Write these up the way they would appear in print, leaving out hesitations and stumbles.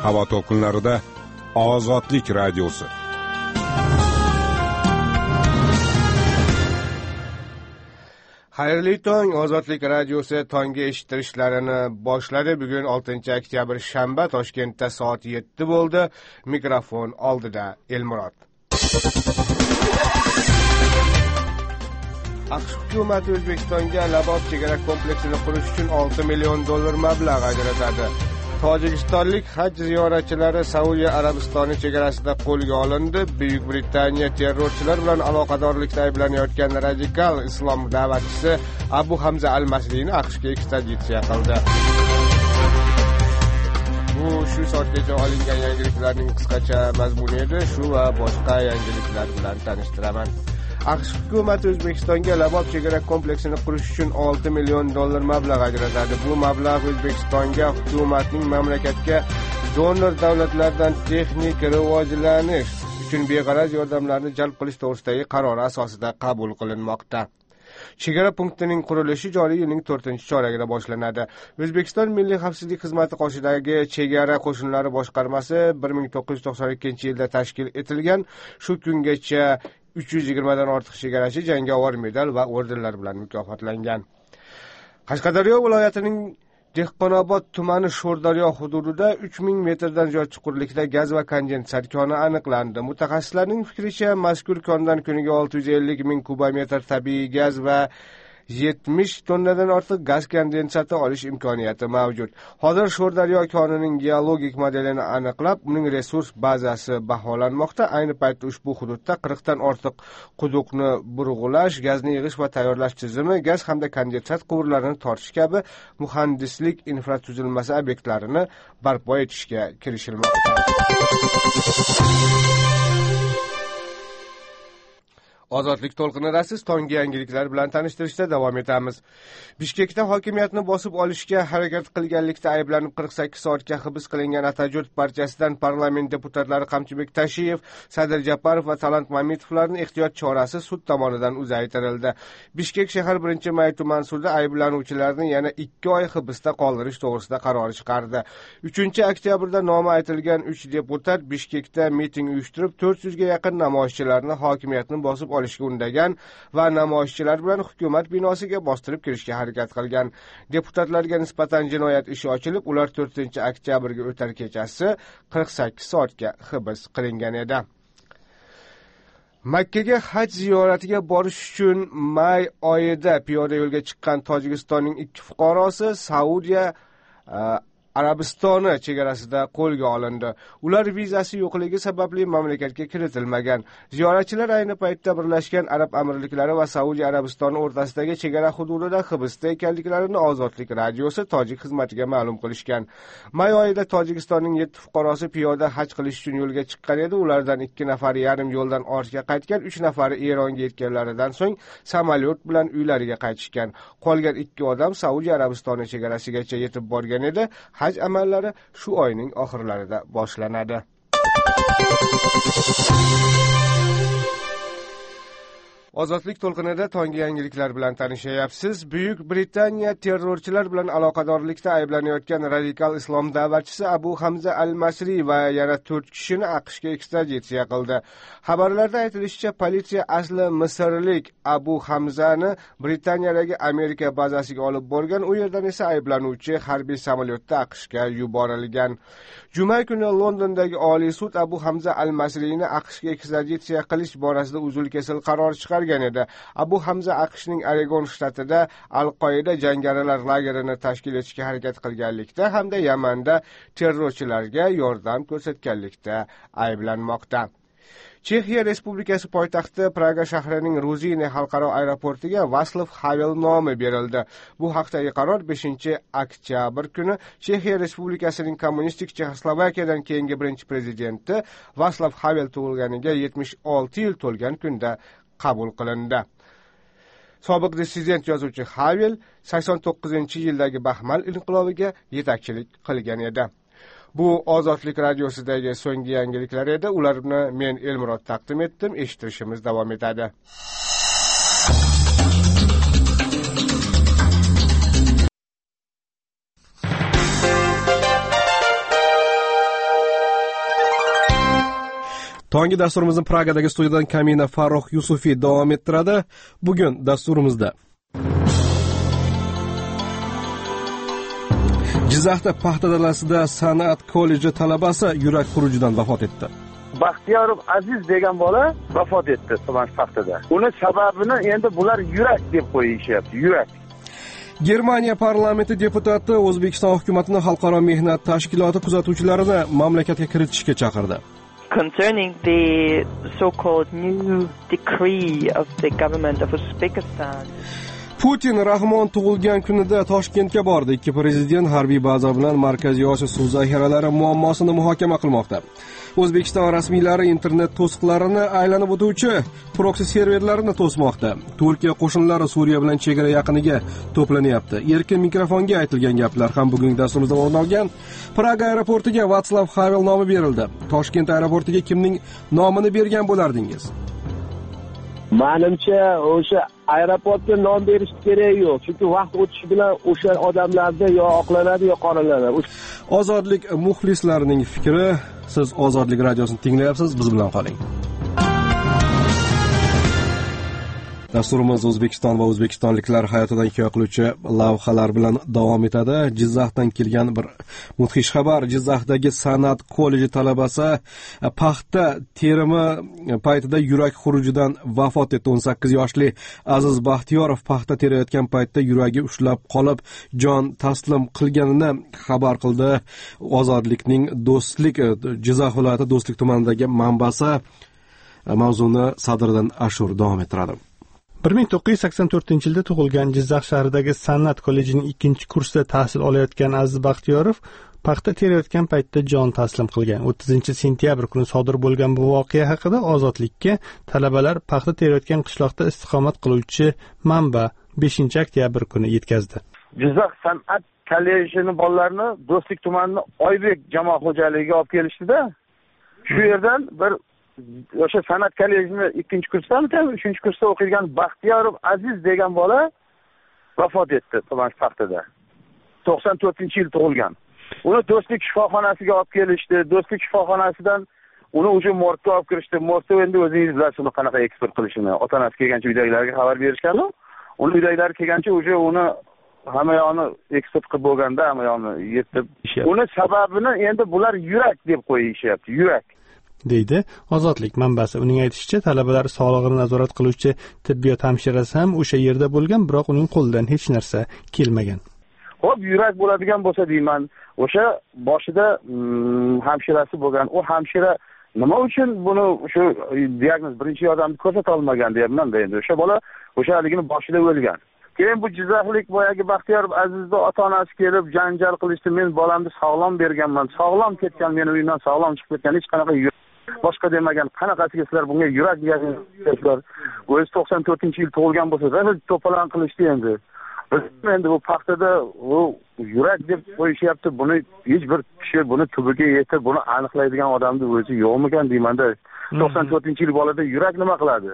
Havo to'lqinlarida Ozodlik radiosi. Xayrli tong, Ozodlik radiosi tongi eshittirishlarini boshladi. Bugun 6-oktyabr shanba, Toshkentda soat 7 bo'ldi. Mikrofon oldida Elmurod. AQSh hukumati O'zbekistonga Labab chegara kompleksini qurish uchun $6 million mablag' ajratadi. Tojikistonlik haj ziyoratchilari Saudiya Arabistoni chegarasida qo'lga olindi. Buyuk Britaniya terrorchilar bilan aloqadorlikda ayblanayotgan radikal islom da'vatchisi Abu Hamza al-Masriyni AQShga ekstraditsiya qildi. Bu shu soatgacha olingan yangiliklarning qisqacha mazmuni edi. Shu va boshqa yangiliklar bilan tanishtiraman. AQSh hukumati O'zbekistonga Labab chegara kompleksini qurish uchun $6 million mablag' ajratadi. Bu mablag' O'zbekistonga hukumatning mamlakatga donor davlatlardan texnik rivojlanish uchun beg'araz yordamlarni jalb qilish to'g'risidagi qarori asosida qabul qilinmoqda. Chegara punktining qurilishi joriy yilning 4-choragida boshlanadi. O'zbekiston Milliy xavfsizlik xizmati qoshidagi chegara qo'shinlari boshqarmasi 1992-yilda tashkil etilgan. Shu kungacha 320 dan ortiq chegarachi jangovar medal va ordenlar bilan mukofotlangan. Qashqadaryo viloyatining Dehqonobod tumani Sho'rdaryo hududida 3000 metrdan ziyod chuqurlikda gaz va kondensat koni aniqlandi. Mutaxassislarning fikricha, mazkur kondan kuniga 650 ming kubometr tabiiy gaz va 70 tonnadan ortiq gaz kondensati olish imkoniyati mavjud. Hozir Sho'rdaryo konining geologik modelini aniqlab, uning resurs bazasi baholanmoqda. Ayni paytda ushbu hududda 40 dan ortiq quduqni burg'ulash, gazni yig'ish va tayyorlash tizimi, gaz hamda kondensat quvurlarini tortish kabi muhandislik infratuzilmasi obyektlarini barpo etishga kirishilmoqda. Ozodlik to'lqinidasiz, tongi yangiliklar bilan tanishtirishda davom etamiz. Bishkekda hokimiyatni bosib olishga harakat qilganlikda ayblanib 48 soatga hibs qilingan Atajurt partiyasidan parlament deputatlari Qamchibek Tashiyev, Sadir Japarov va Talant Mamitovlarning ehtiyot chorasi sud tomonidan uzaytirildi. Bishkek shahar 1-may tuman sudi ayblanuvchilarni yana 2 oy hibsda qoldirish to'g'risida qaror chiqardi. 3-oktyabrda nomi aytilgan 3 deputat Bishkekda miting uyushtirib, 400 ga yaqin namoyishchilarni hokimiyatni bosib olishga undagan va namoyishchilar bilan hukumat binosiga bostirib kirishga harakat qilgan. Deputatlarga nisbatan jinoyat ishi ochilib, ular 4-oktyabrga o'tar kechasi 48 soatga hibs qilingan edi. Makkaga haj ziyoratiga borish uchun may oyida piyoda yo'lga chiqqan Tojikistonning 2 fuqarosi Saudiya Arabistoni chegarasida qo'lga olindi. Ular vizasi yo'qligi sababli mamlakatga kiritilmagan. Ziyoratchilar ayni paytda Birlashgan Arab Amirliklari va Saudiya Arabistoni o'rtasidagi chegara hududida hibsda ekanliklarini Ozodlik radiosi tojik xizmatiga ma'lum qilishgan. May oyida Tojikistonning 7 fuqarosi piyoda haj qilish uchun yo'lga chiqqan edi. Ulardan 2 nafari yarim yo'ldan ortga qaytgan, 3 nafari Eronga yetganlaridan so'ng samolyot bilan uylariga qaytishgan. Qolgan 2 odam Saudiya Arabistoni chegarasigacha yetib borgan edi. Haj amallari shu oyning oxirlarida boshlanadi. Ozodlik to'lqinida tongi yangiliklar bilan tanishyapsiz. Buyuk Britaniya terrorchilar bilan aloqadorlikda ayblanayotgan radikal islom da'vatchisi Abu Hamza al-Masriy va yana 4 kishini AQShga ekstraditsiya qildi. Xabarlarda aytilishicha, politsiya asli misrlik Abu Hamzani Britaniyadagi Amerika bazasiga olib borgan, u yerdan esa ayblanuvchi harbiy samolyotda AQShga yuborilgan. Juma kuni Londondagi Oliy sud Abu Hamza al-Masriyni AQShga ekstraditsiya qilish borasida uzul-kesil qaror chiqardi. Abu Hamza AQShning Oregon shtatida Al-Qoida jangarilar lagerini tashkil etishga harakat qilganlikda hamda Yamanda terrorchilarga yordam ko'rsatganlikda ayblanmoqda. Chexiya Respublikasi poytaxti Praga shahrining Ruzine xalqaro aeroportiga Václav Havel nomi berildi. Bu haqdagi qaror 5-oktyabr kuni Chexiya Respublikasining kommunistik Chexoslovakiyadan keyingi birinchi prezidenti Václav Havel tug'ilganiga 76 yil to'lgan kunda qabul qilindi. Sobiq dissident yozuvchi Havel 89-yildagi Baxmal inqilobiga yetakchilik qilgan edi. Bu Ozodlik radiosidagi so'nggi yangiliklar edi. Ularni men Elmurod taqdim etdim. Eshittirishimiz davom etadi. Tongi dasturimizni Pragadagi studiyadan Kamina Farruh Yusufiy davom ettiradi. Bugun dasturimizda Jizzaxda paxta dalasida san'at kolleji talabasi yurak xurujidan vafot etdi. Baxtiyorov Aziz degan bola vafot etdi tuman paxtada. Uni sababini endi bular yurak deb qo'yishyapti, yurak. Germaniya parlamenti deputati O'zbekiston hukumatini xalqaro mehnat tashkiloti kuzatuvchilarini mamlakatga kiritishga chaqirdi. Concerning the so-called new decree of the government of Uzbekistan. Putin Rahmon tug'ilgan kunida Toshkentga bordi. Ikki prezident harbiy baza bilan Markaziy Osiyo suv zaxiralari muammosini muhokama qilmoqda. O'zbekiston rasmiylari internet to'siqlarini aylanib o'tuvchi proksi serverlarini to'smoqda. Turkiya qo'shinlari Suriya bilan chegara yaqiniga to'planyapti. Erkin mikrofonga aytilgan gaplar ham bugungi dasturimizda o'rin olgan. Praga aeroportiga Vatslav Havel nomi berildi. Toshkent aeroportiga kimning nomini bergan bo'lardingiz? Menimcha o'sha aeroportga nom berish kerak yo'q. Chunki vaqt o'tishi bilan o'sha odamlarda yo oqlanadi yo qoralanadi. Ozodlik muxlislarining fikri. Siz Ozodlik radiosini tinglayapsiz, biz bilan qoling. Dasturimiz O'zbekiston va o'zbekistonliklar hayotidan hikoya qiluvchi lavhalar bilan davom etadi. Jizzaxdan kelgan bir mudhish xabar. Jizzaxdagi san'at kolleji talabasi paxta terimi paytida yurak xurujidan vafot etdi. 18 yoshli Aziz Baxtiyorov paxta terayotgan paytda yuragi ushlab qolib, jon taslim qilganini xabar qildi. Ozodlikning Do'stlik Jizzax viloyati Do'stlik tumanidagi manbasi mavzuni Sadriddin Ashur davom ettiradi. 1984-yilda tug'ilgan Jizzax shahridagi san'at kollejining 2-kursida tahsil olayotgan Aziz Baxtiyorov paxta terayotgan paytda jon taslim qilgan. 30-sentyabr kuni sodir bo'lgan bu voqea haqida Ozodlikka talabalar paxta terayotgan qishloqda istiqomat qiluvchi manba 5-oktyabr kuni yetkazdi. Jizzax san'at kollejining bolalarini Do'stlik tumanining Oybek jamoat xo'jaligiga olib kelishdi-da. Shu yerdan bir o'sha san'at kollejini 2-kursdami, 3-kursda o'qigan Baxtiyorov Aziz degan bola vafot etdi tuman paxtada. 94-yil tug'ilgan. Uni Do'stlik shifoxonasiga olib kelishdi. Do'stlik shifoxonasidan uni o'sha morgga olib kirishdi. Morgda endi o'zingiz bilasiz uni qanaqa ekspert qilishini. Ota-onasi kelgancha uydagilarga xabar berishgan-ku. Uni uydagilari kelgancha o'sha uni hamma yo'ni ekspert qilib bo'lganda hamma yo'ni yetib. Uni sababini endi bular yurak deb qo'yishyapti, yurak. deydi Ozodlik manbasi. Uning aytishicha, talabalar sog'lig'ini nazorat qiluvchi tibbiyot hamshirasi ham o'sha yerda bo'lgan, biroq uning qo'lidan hech narsa kelmagan. Xo'p, yurak bo'ladigan bo'lsa deyman, o'sha boshida hamshirasi bo'lgan, u hamshira nima uchun buni shu diagnoz birinchi yordamni ko'rsata olmagan deyapman-da endi. O'sha bola o'sha haligini boshida o'lgan. Keyin bu Jizzaxlik boyagi Baxtiyor Azizda ota-onasi kelib janjal qilishdi. Men bolamni sog'lom berganman, sog'lom ketgan, meni uyimdan sog'lom chiqib ketgan, hech qanaqa boshqa demagan. Qanaqasiga sizlar bunga yurak deyapsizlar? O'zi 94-yil tug'ilgan bo'lsa, to'polon qilishdi endi. Endi bu paxtada u yurak deb qo'yishyapti. Buni hech bir kishi buni tubiga yetib, buni aniqlaydigan odamni o'zi yo'qmikan deyman-da. 94-yil bolada yurak nima qiladi?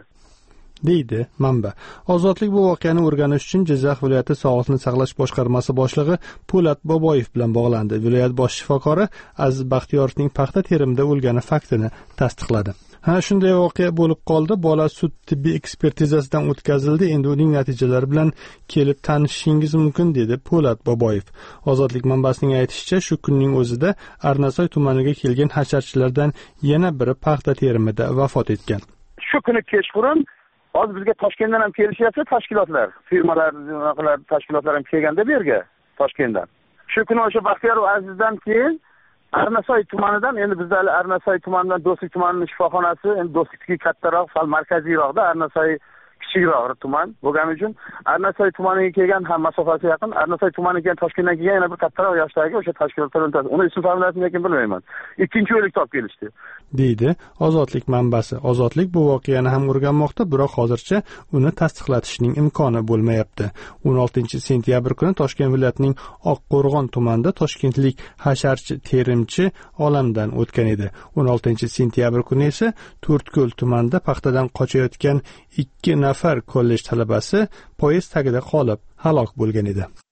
deydi manba. Ozodlik bu voqeani o'rganish uchun Jizzax viloyati Sog'liqni saqlash boshqarmasi boshlig'i Po'lat Boboyev bilan bog'landi. Viloyat bosh shifokori Aziz Baxtiyorovning paxta terimida o'lgani faktini tasdiqladi. Shunday voqea bo'lib qoldi. Bola sud tibbiy ekspertizasidan o'tkazildi. Endi uning natijalari bilan kelib tanishishingiz mumkin, dedi Po'lat Boboyev. Ozodlik manbasining aytishicha, shu kunning o'zida Arnasoy tumaniga kelgan hasharchilardan yana biri paxta terimida vafot etgan. Shu kuni kechqurun hozir bizga Toshkentdan ham kelishyapti tashkilotlar, firmalar, tashkilotlar ham kelganda bu yerga Toshkentdan. Shu kuni o'sha Baxtiyorov Azizdan keyin Arnasoy tumanidan, endi bizda Arnasoy tumanidan Do'stlik tumanining shifoxonasi, endi Do'stlikdagi kattaroq, sal markaziyroqda, Arnasoy kichikroq tuman bo'lgani uchun Arnasoy tumaniga kelgan ham masofasi yaqin. Arnasoy tumaniga kelgan Toshkentdan kelgan yana bir kattaroq yoshdagi o'sha tashkilotlar o'ntasi. Uni ism familiyasini lekin bilmayman. Ikkinchi o'likni olib kelishdi, deydi Ozodlik manbasi. Ozodlik bu voqeani ham o'rganmoqda, biroq hozircha uni tasdiqlatishning imkoni bo'lmayapti. 16-sentyabr kuni Toshkent viloyatining Oqqo'rg'on tumanida toshkentlik hasharchi terimchi olamdan o'tgan edi. 16-sentyabr kuni esa To'rtko'l tumanida paxtadan qochayotgan 2 nafar kollej talabasi poyezd tagida qolib halok bo'lgan edi.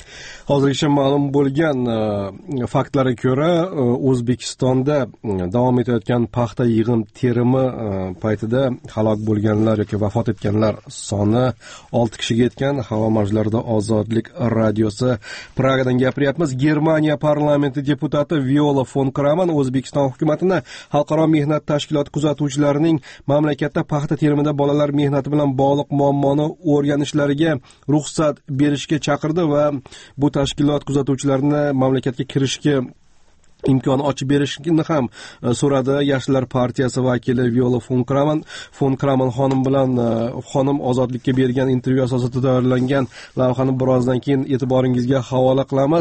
Hozirgacha ma'lum bo'lgan faktlarga ko'ra, O'zbekistonda davom etayotgan paxta yig'im terimi paytida halok bo'lganlar yoki vafot etganlar soni 6 kishiga yetgan. Havo mavjlarida Ozodlik radiosi Pragadan gapiryapmiz. Germaniya parlamenti deputati Viola von Kraman O'zbekiston hukumatini xalqaro mehnat tashkiloti kuzatuvchilarining mamlakatda paxta terimida bolalar mehnati bilan bog'liq muammoni o'rganishlariga ruxsat berishga chaqirdi va bu tashkilot kuzatuvchilarini mamlakatga kirishga imkon ochib berishni ham so'radi. Yoshlar partiyasi vakili Viola von Kraman xonim bilan xonim Ozodlikka bergan intervyu asosida tayyorlangan lavhani birozdan keyin e'tiboringizga havola qilamiz.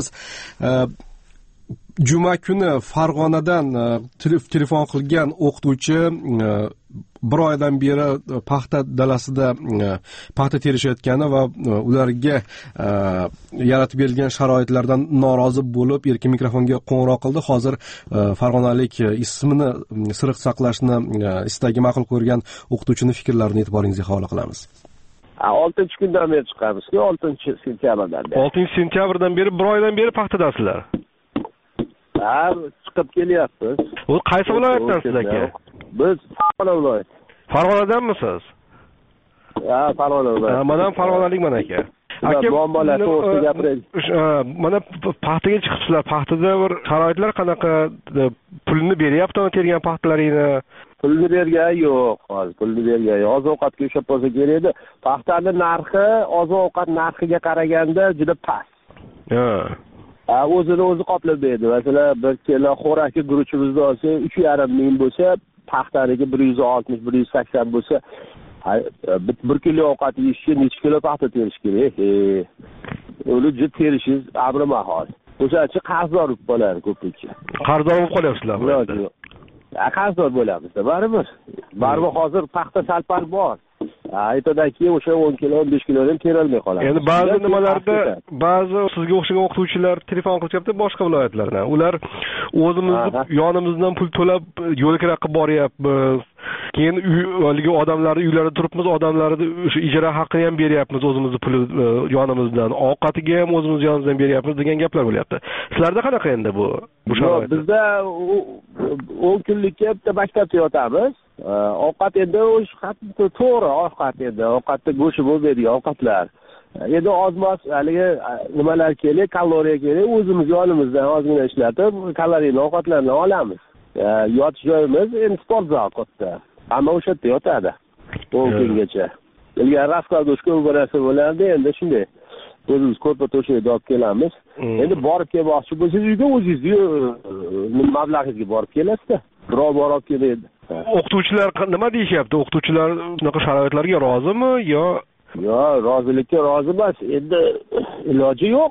Juma kuni Farg'onadan telefon qilgan o'qituvchi bir oydan beri paxta dalasida paxta terishayotgani va ularga yaratib berilgan sharoitlardan norozi bo'lib erkin mikrofonga qo'ng'iroq qildi. Hozir farg'onalik ismini sir saqlashni istagi ma'qul ko'rgan o'qituvchining fikrlarini e'tiboringizga havola qilamiz. 6-kundan beri chiqamiz-ku, 6-sentyabrdan beri. 6-sentyabrdan beri, bir oydan beri paxtadasizlar. Ha, chiqib kelyapmiz. U qaysi viloyatdansiz aka? Biz Farg'ona viloyati. Farg'onadanmisiz? Ha, Farg'ona viloyati. Mana ham farg'onalikman aka. Aka, muammolar to'g'risida gapiraylik. Mana paxtaga chiqibsizlar. Paxtada bir sharoitlar qanaqa? Pulni beryaptimi tergan paxtalaringni? Pulni bergan yo'q, hozir pulni bergan yo'q. Oziq-ovqatga o'xshab bo'lsa kerak edi. Paxtaning narxi oziq-ovqat narxiga qaraganda juda past. Ha. O'zini o'zi qoplab berdi. Masalan, 1 kilo xo'raki guruchimizni olsa 3,5 ming bo'lsa, paxtaniki 160-180 bo'lsa, 1 kilo ovqat yeyishga necha kilo paxta terish kerak? Uni juda terishingiz amri mahol. O'shachi qarzdor bo'lib qoladi ko'pincha. Qarzdor bo'lib qolyapsizlarmi? Qarzdor bo'lamiz, baribir. Baribir hozir paxta salpar bor. Aytadan keyin o'sha 10 kilo, 15 kilodan terolmay qoladi. Endi ba'zi nimalarda, ba'zi sizga o'xshagan o'qituvchilar telefon qilyapti boshqa viloyatlardan. Ular o'zimizni yonimizdan pul to'lab yo'l kira qilib boryapmiz. Keyin uyga odamlarni uylarida turibmiz, odamlarni o'sha ijara haqqini ham beryapmiz, o'zimizni puli yonimizdan, ovqatiga ham o'zimiz yonimizdan beryapmiz degan gaplar bo'lyapti. Sizlarda qanaqa endi bu sharoit? Bizda 10 kunlikka bitta maktabda yotamiz. Ovqat endi o'sha to'g'ri ovqat endi ovqatda go'shi bo'lmaydi ovqatlar. Endi ozmas haligi nimalar kerak, kaloriya kerak, o'zimiz yonimizdan ozgina ishlatib, kaloriyali ovqatlarni olamiz. Yotish joyimiz endi sport zal katta. Hamma o'sha yerda yotadi. 10 kungacha. Ilgari raskladovka narsa bo'lardi, endi shunday. O'zimiz ko'rpa to'shakda olib kelamiz. Endi borib kelmoqchi bo'lsangiz uyga o'zingiz mablag'ingizga borib kelasiz-da. Birov borib keladi. O'qituvchilar nima deyishyapti? O'qituvchilar shunaqa sharoitlarga rozimi yo? Yo'q, rozilikka rozi emas. Endi iloji yo'q.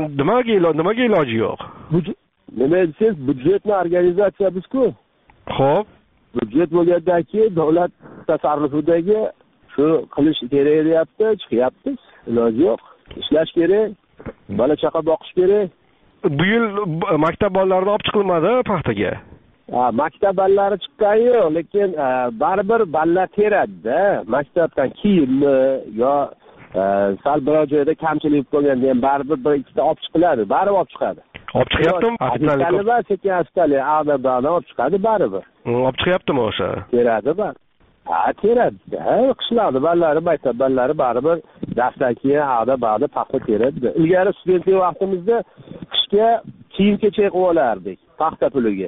Nimaga iloji yo'q? Nima deysiz? Byudjetni organizatsiyamiz-ku. Xo'p. Byudjet bo'lgandan keyin davlat tasarrufidagi shu qilish kerak deyapti, chiqyapti. Iloji yo'q. Ishlash kerak, bola chaqa boqish kerak. Bu yil maktab bolalarini olib chiqilmadi paxtaga. Maktab ballari chiqqan yo'q, lekin baribir ballar teradi-da. Maktabdan kiyimmi yo sal biror joyda kamchilik bo'lganda ham baribir bir ikkita olib chiqiladi, baribir olib chiqadi. Olib chiqyaptimi? Aftalib, sekin astalik a'dadan olib chiqadi baribir. Olib chiqyaptimi o'sha? Teradi bar. Teradi. Qishloqda ballari, maktab ballari baribir darsdan keyin a'da paxta teradi. Ilgari studentlik vaqtimizda qishga kiyim-kechak qilib olardik paxta puliga.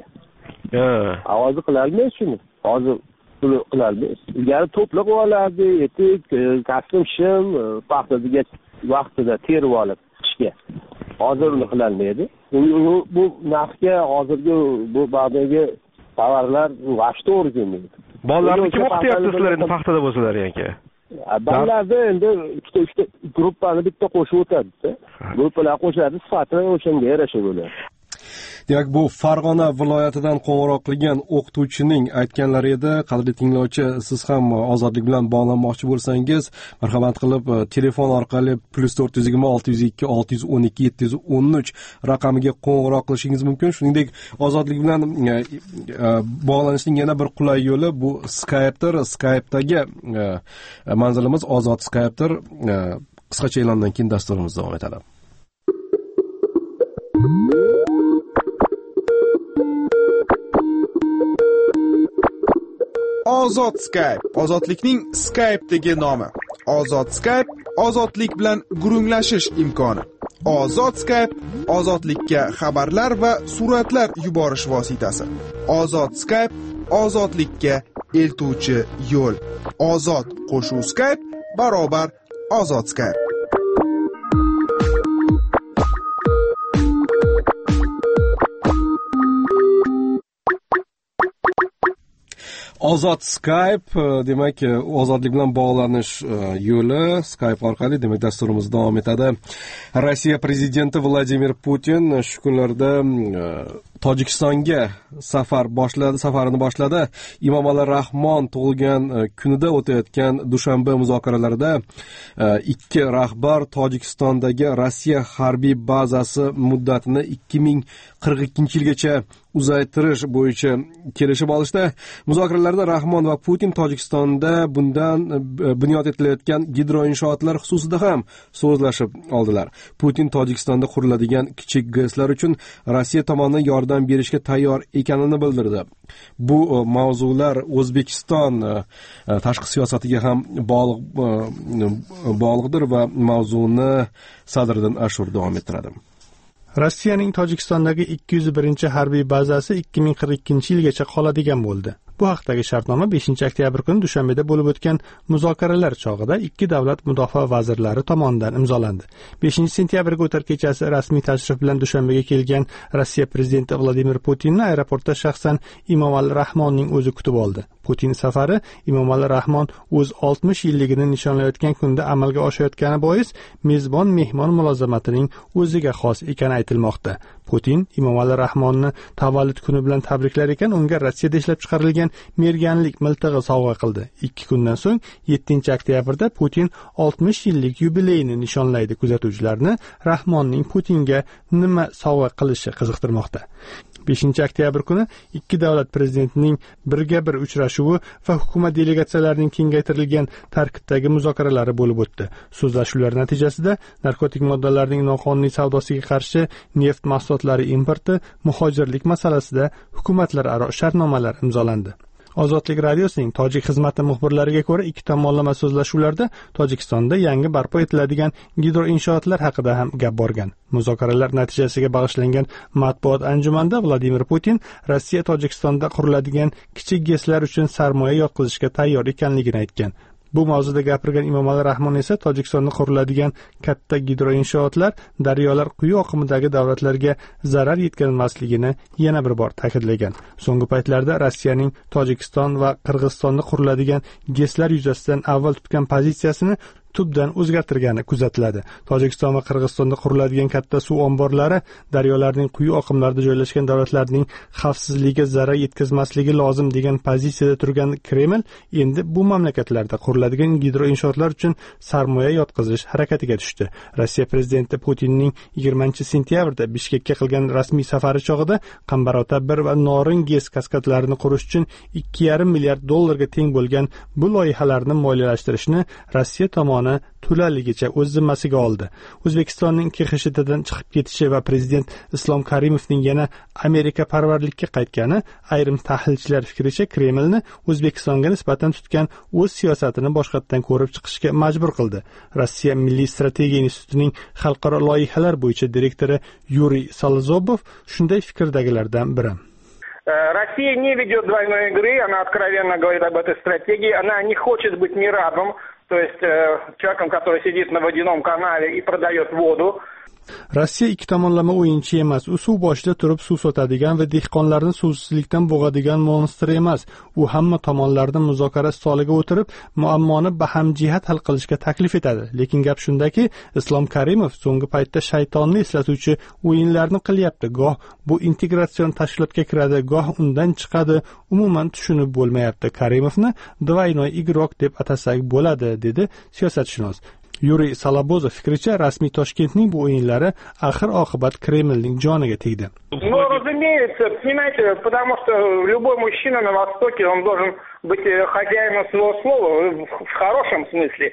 Hozir qilarmiz shuni. Hozir pul qilarmiz. Ilgari to'pliq olardi, etik, kostyum, shim, paxtaga vaqtida terib olib qishga. Hozir uni qilolmaydi. Bu narxga hozirgi bu ba'dagi tovarlar vaqt to'g'ri kelmaydi. Bolalarni kim o'qityapti sizlar endi paxtada bo'lsalar aka? Bolalarda endi ikkita gruppani bitta qo'shib o'tadi-da. Gruppalar qo'shadi, sifati o'shanga yarasha bo'ladi. Demak, bu Farg'ona viloyatidan qo'ng'iroq qilgan o'qituvchining aytganlari edi. Qadrli tinglovchi, siz ham Ozodlik bilan bog'lanmoqchi bo'lsangiz, marhamat qilib telefon orqali +420 602 612 713 raqamiga qo'ng'iroq qilishingiz mumkin. Shuningdek, Ozodlik bilan bog'lanishning yana bir qulay yo'li bu Skype'dir. Skype'dagi manzilimiz Ozod Skype'dir. Qisqacha e'londan keyin dasturimiz davom etadi. Ozod Skype, ozodlikning Skype'dagi nomi. Ozod Skype, ozodlik bilan gurunglashish imkoni. Ozod Skype, ozodlikka xabarlar va suratlar yuborish vositasi. Ozod Skype, ozodlikka eltuvchi yo'l. Ozod qo'shuv Skype barobar ozod Skype. Ozod Skype, demak, ozodlik bilan bog'lanish yo'li Skype orqali, demak, dasturimiz davom etadi. Rossiya prezidenti Vladimir Putin shu kunlarda Tojikistonga safarini boshladi. Emomali Rahmon tug'ilgan kunida o'tayotgan Dushanba muzokaralarida ikki rahbar Tojikistondagi Rossiya harbiy bazasi muddatini 2042-yilgacha uzaytirish bo'yicha kelishib olishdi. Muzokaralarda Rahmon va Putin Tojikistonda bundan bunyod etilayotgan gidroinshootlar xususida ham so'zlashib oldilar. Putin Tojikistonda quriladigan kichik GESlar uchun Rossiya tomonidan yordam berishga tayyor ekanini bildirdi. Bu mavzular O'zbekiston tashqi siyosatiga ham bog'liqdir va mavzuni Sadriddin Ashur davom ettiradi. Rossiyaning Tojikistondagi 201-harbiy bazasi 2042-yilgacha qoladigan bo'ldi. Bu haqdagi shartnoma 5-oktyabr kuni Dushanbeda bo'lib o'tgan muzokaralar chog'ida ikki davlat mudofaa vazirlari tomonidan imzolandi. 5-sentyabrga o'tar kechasi rasmiy tashrif bilan Dushanbega kelgan Rossiya prezidenti Vladimir Putinni aeroportda shaxsan Emomali Rahmonning o'zi kutib oldi. Putin safari Emomali Rahmon o'z 60 yilligini nishonlayotgan kunda amalga oshayotgani bois mezbon mehmon mulozamatining o'ziga xos ekani aytilmoqda. Putin Emomali Rahmonni tavallud kuni bilan tabriklar ekan, unga Rossiyada ishlab chiqarilgan merganlik miltig'i sovg'a qildi. 2 kundan so'ng 7-oktyabrda Putin 60 yillik yubileyini nishonlaydi. Kuzatuvchilarni Rahmonning Putinga nima sovg'a qilishi qiziqtirmoqda. 5-oktyabr kuni ikki davlat prezidentining birga-bir uchrashuvi va hukumat delegatsiyalarining kengaytirilgan tarkibdagi muzokaralari bo'lib o'tdi. So'zlashuvlar natijasida narkotik moddalarning noqonuniy savdosiga qarshi neft mahsulotlari importi, muhojirlik masalasida hukumatlararo shartnomalar imzolandi. Ozodlik radiosining tojik xizmati muxbirlariga ko'ra, ikki tomonlama so'zlashuvlarda Tojikistonda yangi barpo etiladigan gidroinshootlar haqida ham gap borgan. Muzokaralar natijasiga bag'ishlangan matbuot anjumanda Vladimir Putin Rossiya Tojikistonda quriladigan kichik GESlar uchun sarmoya yotqizishga tayyor ekanligini aytgan. Bu mavzuda gapirgan Emomali Rahmon esa Tojikistonda quriladigan katta gidroinshootlar daryolar quyi oqimidagi davlatlarga zarar yetkazmasligini yana bir bor ta'kidlagan. So'nggi paytlarda Rossiyaning Tojikiston va Qirg'izistonda quriladigan GESlar yuzasidan avval tutgan pozitsiyasini tubdan o'zgartirgani kuzatiladi. Tojikiston va Qirg'izistonda quriladigan katta suv omborlari daryolarning quyi oqimlarida joylashgan davlatlarning xavfsizligiga zarar yetkazmasligi lozim degan pozitsiyada turgan Kreml endi bu mamlakatlarda quriladigan gidroinshootlar uchun sarmoya yotqizish harakatiga tushdi. Rossiya prezidenti Putinning 20-sentyabrda Bishkekka qilgan rasmiy safari chog'ida Qambarota 1 va Norin GES kaskadlarini qurish uchun $2,5 milliard teng bo'lgan bu loyihalarni moliyalashtirishni Rossiya tomonidan to'laligicha o'z zimmasiga oldi. O'zbekistonning KXSHTdan chiqib ketishi va prezident Islom Karimovning yana Amerika parvarlikka qaytgani ayrim tahlilchilar fikricha Kremlni O'zbekistonga nisbatan tutgan o'z siyosatini boshqatdan ko'rib chiqishga majbur qildi. Rossiya Milliy strategiya institutining xalqaro loyihalar bo'yicha direktori Yuriy Solozobov shunday fikrdagilardan biri. Россия не ведет двойной игры, она откровенно говорит об этой стратегии, она не хочет быть мирабом, то есть человеком, который сидит на водяном канале и продает воду. Rossiya ikki tomonlama o'yinchi emas. U suv boshida turib suv sotadigan va dehqonlarni suvsizlikdan bo'g'adigan monster emas. U hamma tomonlarni muzokara stoliga o'tirib, muammoni bahamjihat hal qilishga taklif etadi. Lekin gap shundaki, Islom Karimov so'nggi paytda shaytonni eslatuvchi o'yinlarni qilyapti. Goh bu integratsion tashkilotga kiradi, goh undan chiqadi. Umuman tushunib bo'lmayapti. Karimovni двойной игрок deb atasak bo'ladi, dedi siyosatshunos. Yuriy Solobozov fikricha, rasmiy Toshkentning bu o'yinlari axir oqibat Kremlning joniga tegdi. Ну, разумеется, понимаете, потому что любой мужчина на Востоке, он должен быть хозяином своего слова, в хорошем смысле.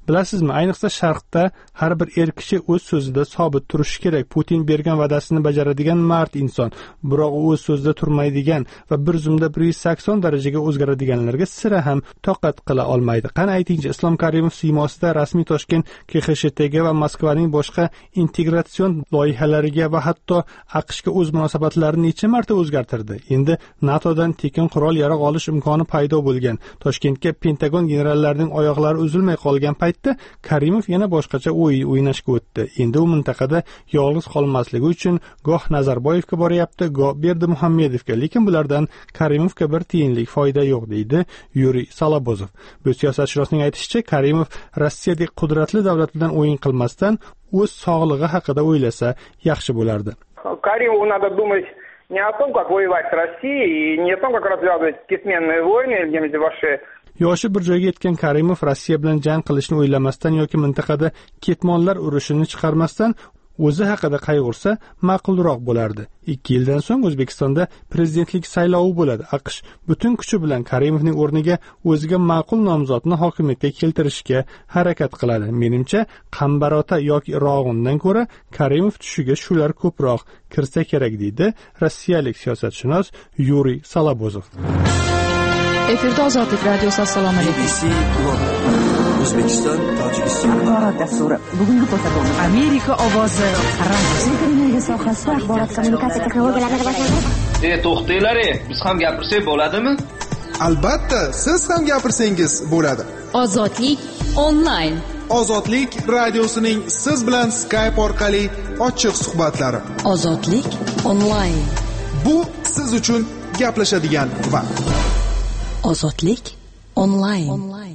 Bilasizmi, ayniqsa sharqda har bir kishi o'z so'zida sobit turishi kerak. Putin bergan va'dasini bajaradigan mard inson, biroq u o'z so'zida turmaydigan va bir zumda 180 darajaga o'zgaradiganlarga sira ham toqat qila olmaydi. Qani aytingchi, Islom Karimov siymosida rasmiy Toshkent KXSHTga va Moskvaning boshqa integratsion loyihalariga va hatto AQShga o'z munosabatlarini necha marta o'zgartirdi. Endi NATOdan tekin qurol-yarog' olish imkoni paydo bo'lgan. Toshkentga Pentagon generallarining oyoqlari uzilmay qolgan paytda Karimov yana boshqacha o'ynashga o'tdi. Endi u mintaqada yolg'iz qolmasligi uchun goh Nazarboyevga boryapti, goh Berdimuhammedovga, lekin bulardan Karimovga bir tiyinlik foyda yo'q, deydi Yuriy Salabozov. Bu siyosatshunosning aytishicha, Karimov Rossiyadek qudratli davlat bilan o'yin qilmasdan o'z sog'lig'i haqida o'ylasa yaxshi bo'lardi. Каримову надо думать не о том, как воевать с Россией, и не о том, как развязывать письменные войны, где-нибудь ваши Yoshi bir joyga yetgan Karimov Rossiya bilan jang qilishni o'ylamasdan yoki mintaqada ketmonlar urushini chiqarmasdan o'zi haqida qayg'ursa ma'qulroq bo'lardi. 2 yildan so'ng O'zbekistonda prezidentlik saylovi bo'ladi. AQSh butun kuchi bilan Karimovning o'rniga o'ziga ma'qul nomzodni hokimiyatga keltirishga harakat qiladi. Menimcha, Qambarota yoki Rog'undan ko'ra Karimov tushiga shular ko'proq kirsa kerak, deydi rossiyalik siyosatshunos Yuriy Salabozov. Efirda Ozodlik radiosi. Assalomu alaykum. O'zbekiston, Tojikiston axborot dasturi. Bugungi ko'rsatuv Amerika ovozi Ukraina sohasida axborot kommunikatsiya texnologiyalarini rivojlantirish. To'xtanglar, biz ham gapirsak bo'ladimi? Albatta, siz ham gapirsangiz bo'ladi. Ozodlik onlayn. Ozodlik radiosining siz bilan Skype orqali ochiq suhbatlari. Ozodlik onlayn. Bu siz uchun gaplashadigan vaqt. Ozodlik onlayn.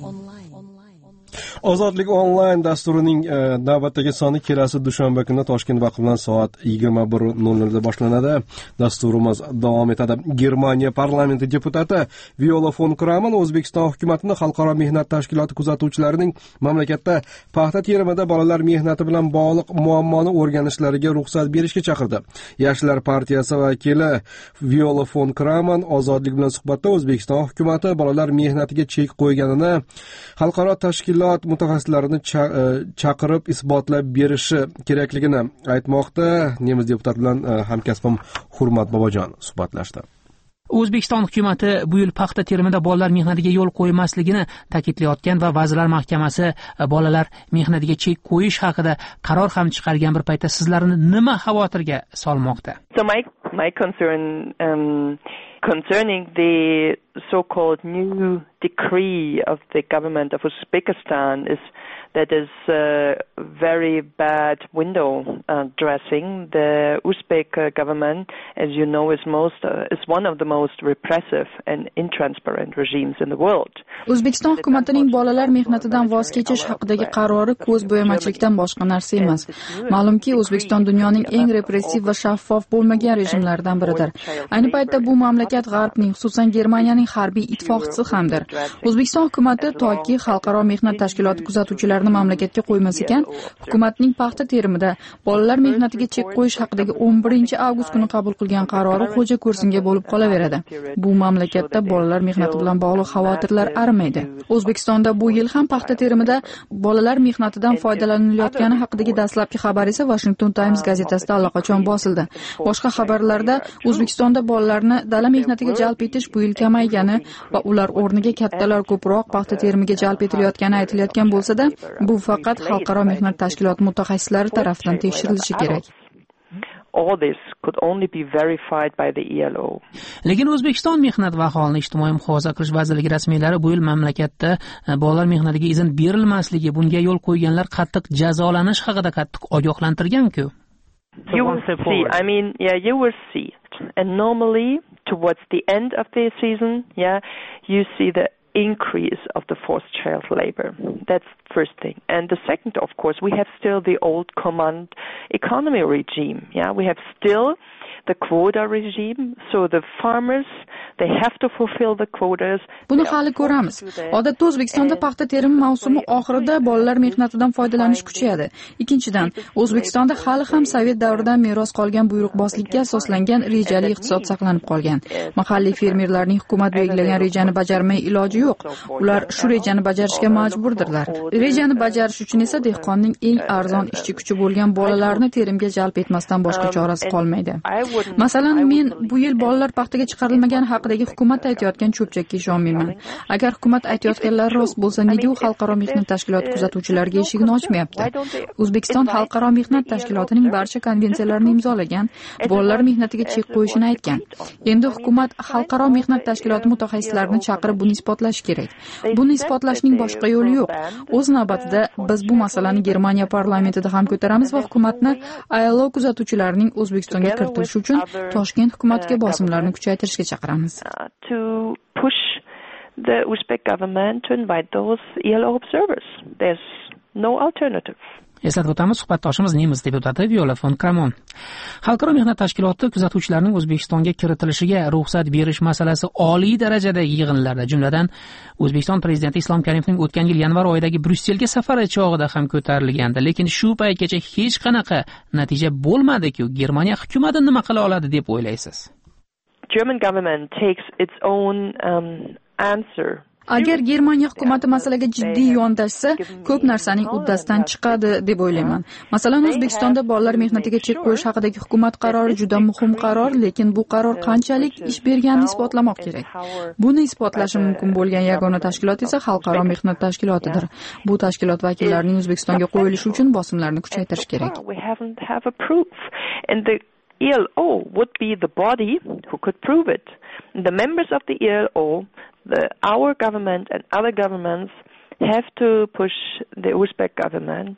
Ozodlik onlayn dasturining navbatdagi soni kelasi dushanba kuni Toshkent vaqti bilan soat 21:00 da boshlanadi. Dasturimiz davom etadi. Germaniya parlamenti deputati Viola von Kramon O'zbekiston hukumatini xalqaro mehnat tashkiloti kuzatuvchilarining mamlakatda paxta terimida bolalar mehnati bilan bog'liq muammoni o'rganishlariga ruxsat berishga chaqirdi. Yoshlar partiyasi vakili Viola von Kramon Ozodlik bilan suhbatda O'zbekiston hukumati bolalar mehnatiga chek qo'yganini, xalqaro tashkilot mutaxassislarini chaqirib isbotlab berishi kerakligini aytmoqda. Nemis deputat bilan hamkasbim Hurmat Bobojon suhbatlashdi. O'zbekiston hukumatı bu yil paxta terimida bolalar mehnatiga yo'l qo'ymasligini ta'kidlayotgan va Vazirlar Mahkamasi bolalar mehnatiga chek qo'yish haqida qaror ham chiqargan bir paytda sizlarni nima xavotirga solmoqda? So my concern concerning the so-called new decree of the government of Uzbekistan is that is very bad window dressing. The Uzbek government, as you know, is one of the most repressive and intransparent regimes in the world. O'zbekiston hukumatining bolalar mehnatidan voz kechish haqidagi qarori ko'z bo'yamachilikdan boshqa narsa emas. Ma'lumki, O'zbekiston dunyoning eng repressiv va shaffof bo'lmagan rejimlaridan biridir. Ayni paytda bu mamlakat G'arbning, xususan Germaniyaning harbiy ittifoqchisi hamdir. O'zbekiston hukumati toki xalqaro mehnat tashkiloti kuzatuvchilarini mamlakatga qo'ymas ekan, hukumatning paxta terimida bolalar mehnatiga chek qo'yish haqidagi 11-avgust kuni qabul qilgan qarori xo'ja ko'rsinga bo'lib qolaveradi. Bu mamlakatda bolalar mehnati bilan bog'liq xavotirlar arimaydi. O'zbekistonda bu yil ham paxta terimida bolalar mehnatidan foydalanilayotgani haqidagi dastlabki xabar esa Washington Times gazetasida allaqachon bosildi. Boshqa xabarlarda O'zbekistonda bolalarni dala mehnatiga jalb etish bu yil kamaygani va ular o'rniga kattalar ko'proq paxta terimiga jalb etilayotgani aytilayotgan bo'lsa-da, bu faqat xalqaro mehnat tashkiloti mutaxassislari tomonidan tekshirilishi kerak. All this could only be verified by the ELO. Lekin O'zbekiston Mehnat va aholini ijtimoiy muhofaza qilish vazirligi rasmiylari bu yil mamlakatda bolalar mehnatiga izn berilmasligi, bunga yo'l qo'yganlar qattiq jazolanish haqida qattiq ogohlantirgan-ku. You will see. You will see. And normally towards the end of the season, you see the increase of the forced child labor. That's first thing. And the second, of course, we have still the old command economy regime. We have still the quota regime. So the farmers, they have to fulfill the quotas. Buni hali ko'ramiz. Odatda O'zbekistonda paxta terimi mavsumi oxirida bolalar mehnatidan foydalanish kuchayadi. Ikkinchidan, O'zbekistonda hali ham Sovet davridan meros qolgan buyruqbozlikka asoslangan rejali iqtisod saqlanib qolgan. Mahalliy fermerlarning hukumat belgilagan rejani bajarmay iloji yo'q. Ular shu rejani bajarishga majburdirlar. Rejani bajarish uchun esa dehqonning eng arzon ishchi kuchi bo'lgan bolalarni terimga jalb etmasdan boshqa chorasi qolmaydi. Masalan, men bu yil bolalar paxtaga chiqarilmagan haqidagi hukumat aytayotgan cho'pchakka ishonmayman. Agar hukumat aytayotganlari rost bo'lsa, nega u xalqaro mehnat tashkiloti kuzatuvchilariga eshigini ochmayapti? O'zbekiston xalqaro mehnat tashkilotining barcha konvensiyalarini imzolagan, bolalar mehnatiga chek qo'yishini aytgan. Endi hukumat xalqaro mehnat tashkiloti mutaxassislarini chaqirib buni isbotlashi kerak. Buni isbotlashning boshqa yo'li yo'q. O'z navbatida biz bu masalani Germaniya parlamentida ham ko'taramiz va hukumatni ILO kuzatuvchilarining O'zbekistonga kiritilishi uchun Toshkent hukumatiga bosimlarni kuchaytirishga chaqiramiz. To push the Uzbek government to invite those ILO observers. There's no alternative. Eslatib o'tamiz, suhbatdoshimiz nemis deputati Viola von Kramon. Xalqaro mehnat tashkiloti kuzatuvchilarining O'zbekistonga kiritilishiga ruxsat berish masalasi oliy darajadagi yig'inlarda, jumladan O'zbekiston prezidenti Islom Karimovning o'tgan yil yanvar oyidagi Bryusselga safari chog'ida ham ko'tarilgandi, lekin shu paytgacha hech qanaqa natija bo'lmadi-ku. Germaniya hukumati nima qila oladi deb o'ylaysiz? German government takes its own answer. Agar Germaniya hukumati masalaga jiddiy yondashsa, ko'p narsaning uddasidan chiqadi deb o'ylayman. Masalan, O'zbekistonda bolalar mehnatiga chek qo'yish haqidagi hukumat qarori juda muhim qaror, lekin bu qaror qanchalik ish berganini isbotlamoq kerak. Buni isbotlashi mumkin bo'lgan yagona tashkilot esa xalqaro mehnat tashkilotidir. Bu tashkilot vakillarining O'zbekistonga qo'yilishi uchun bosimlarni kuchaytirish kerak. ELO would be the body who could prove it. The members of the ELO, our government and other governments have to push the Uzbek government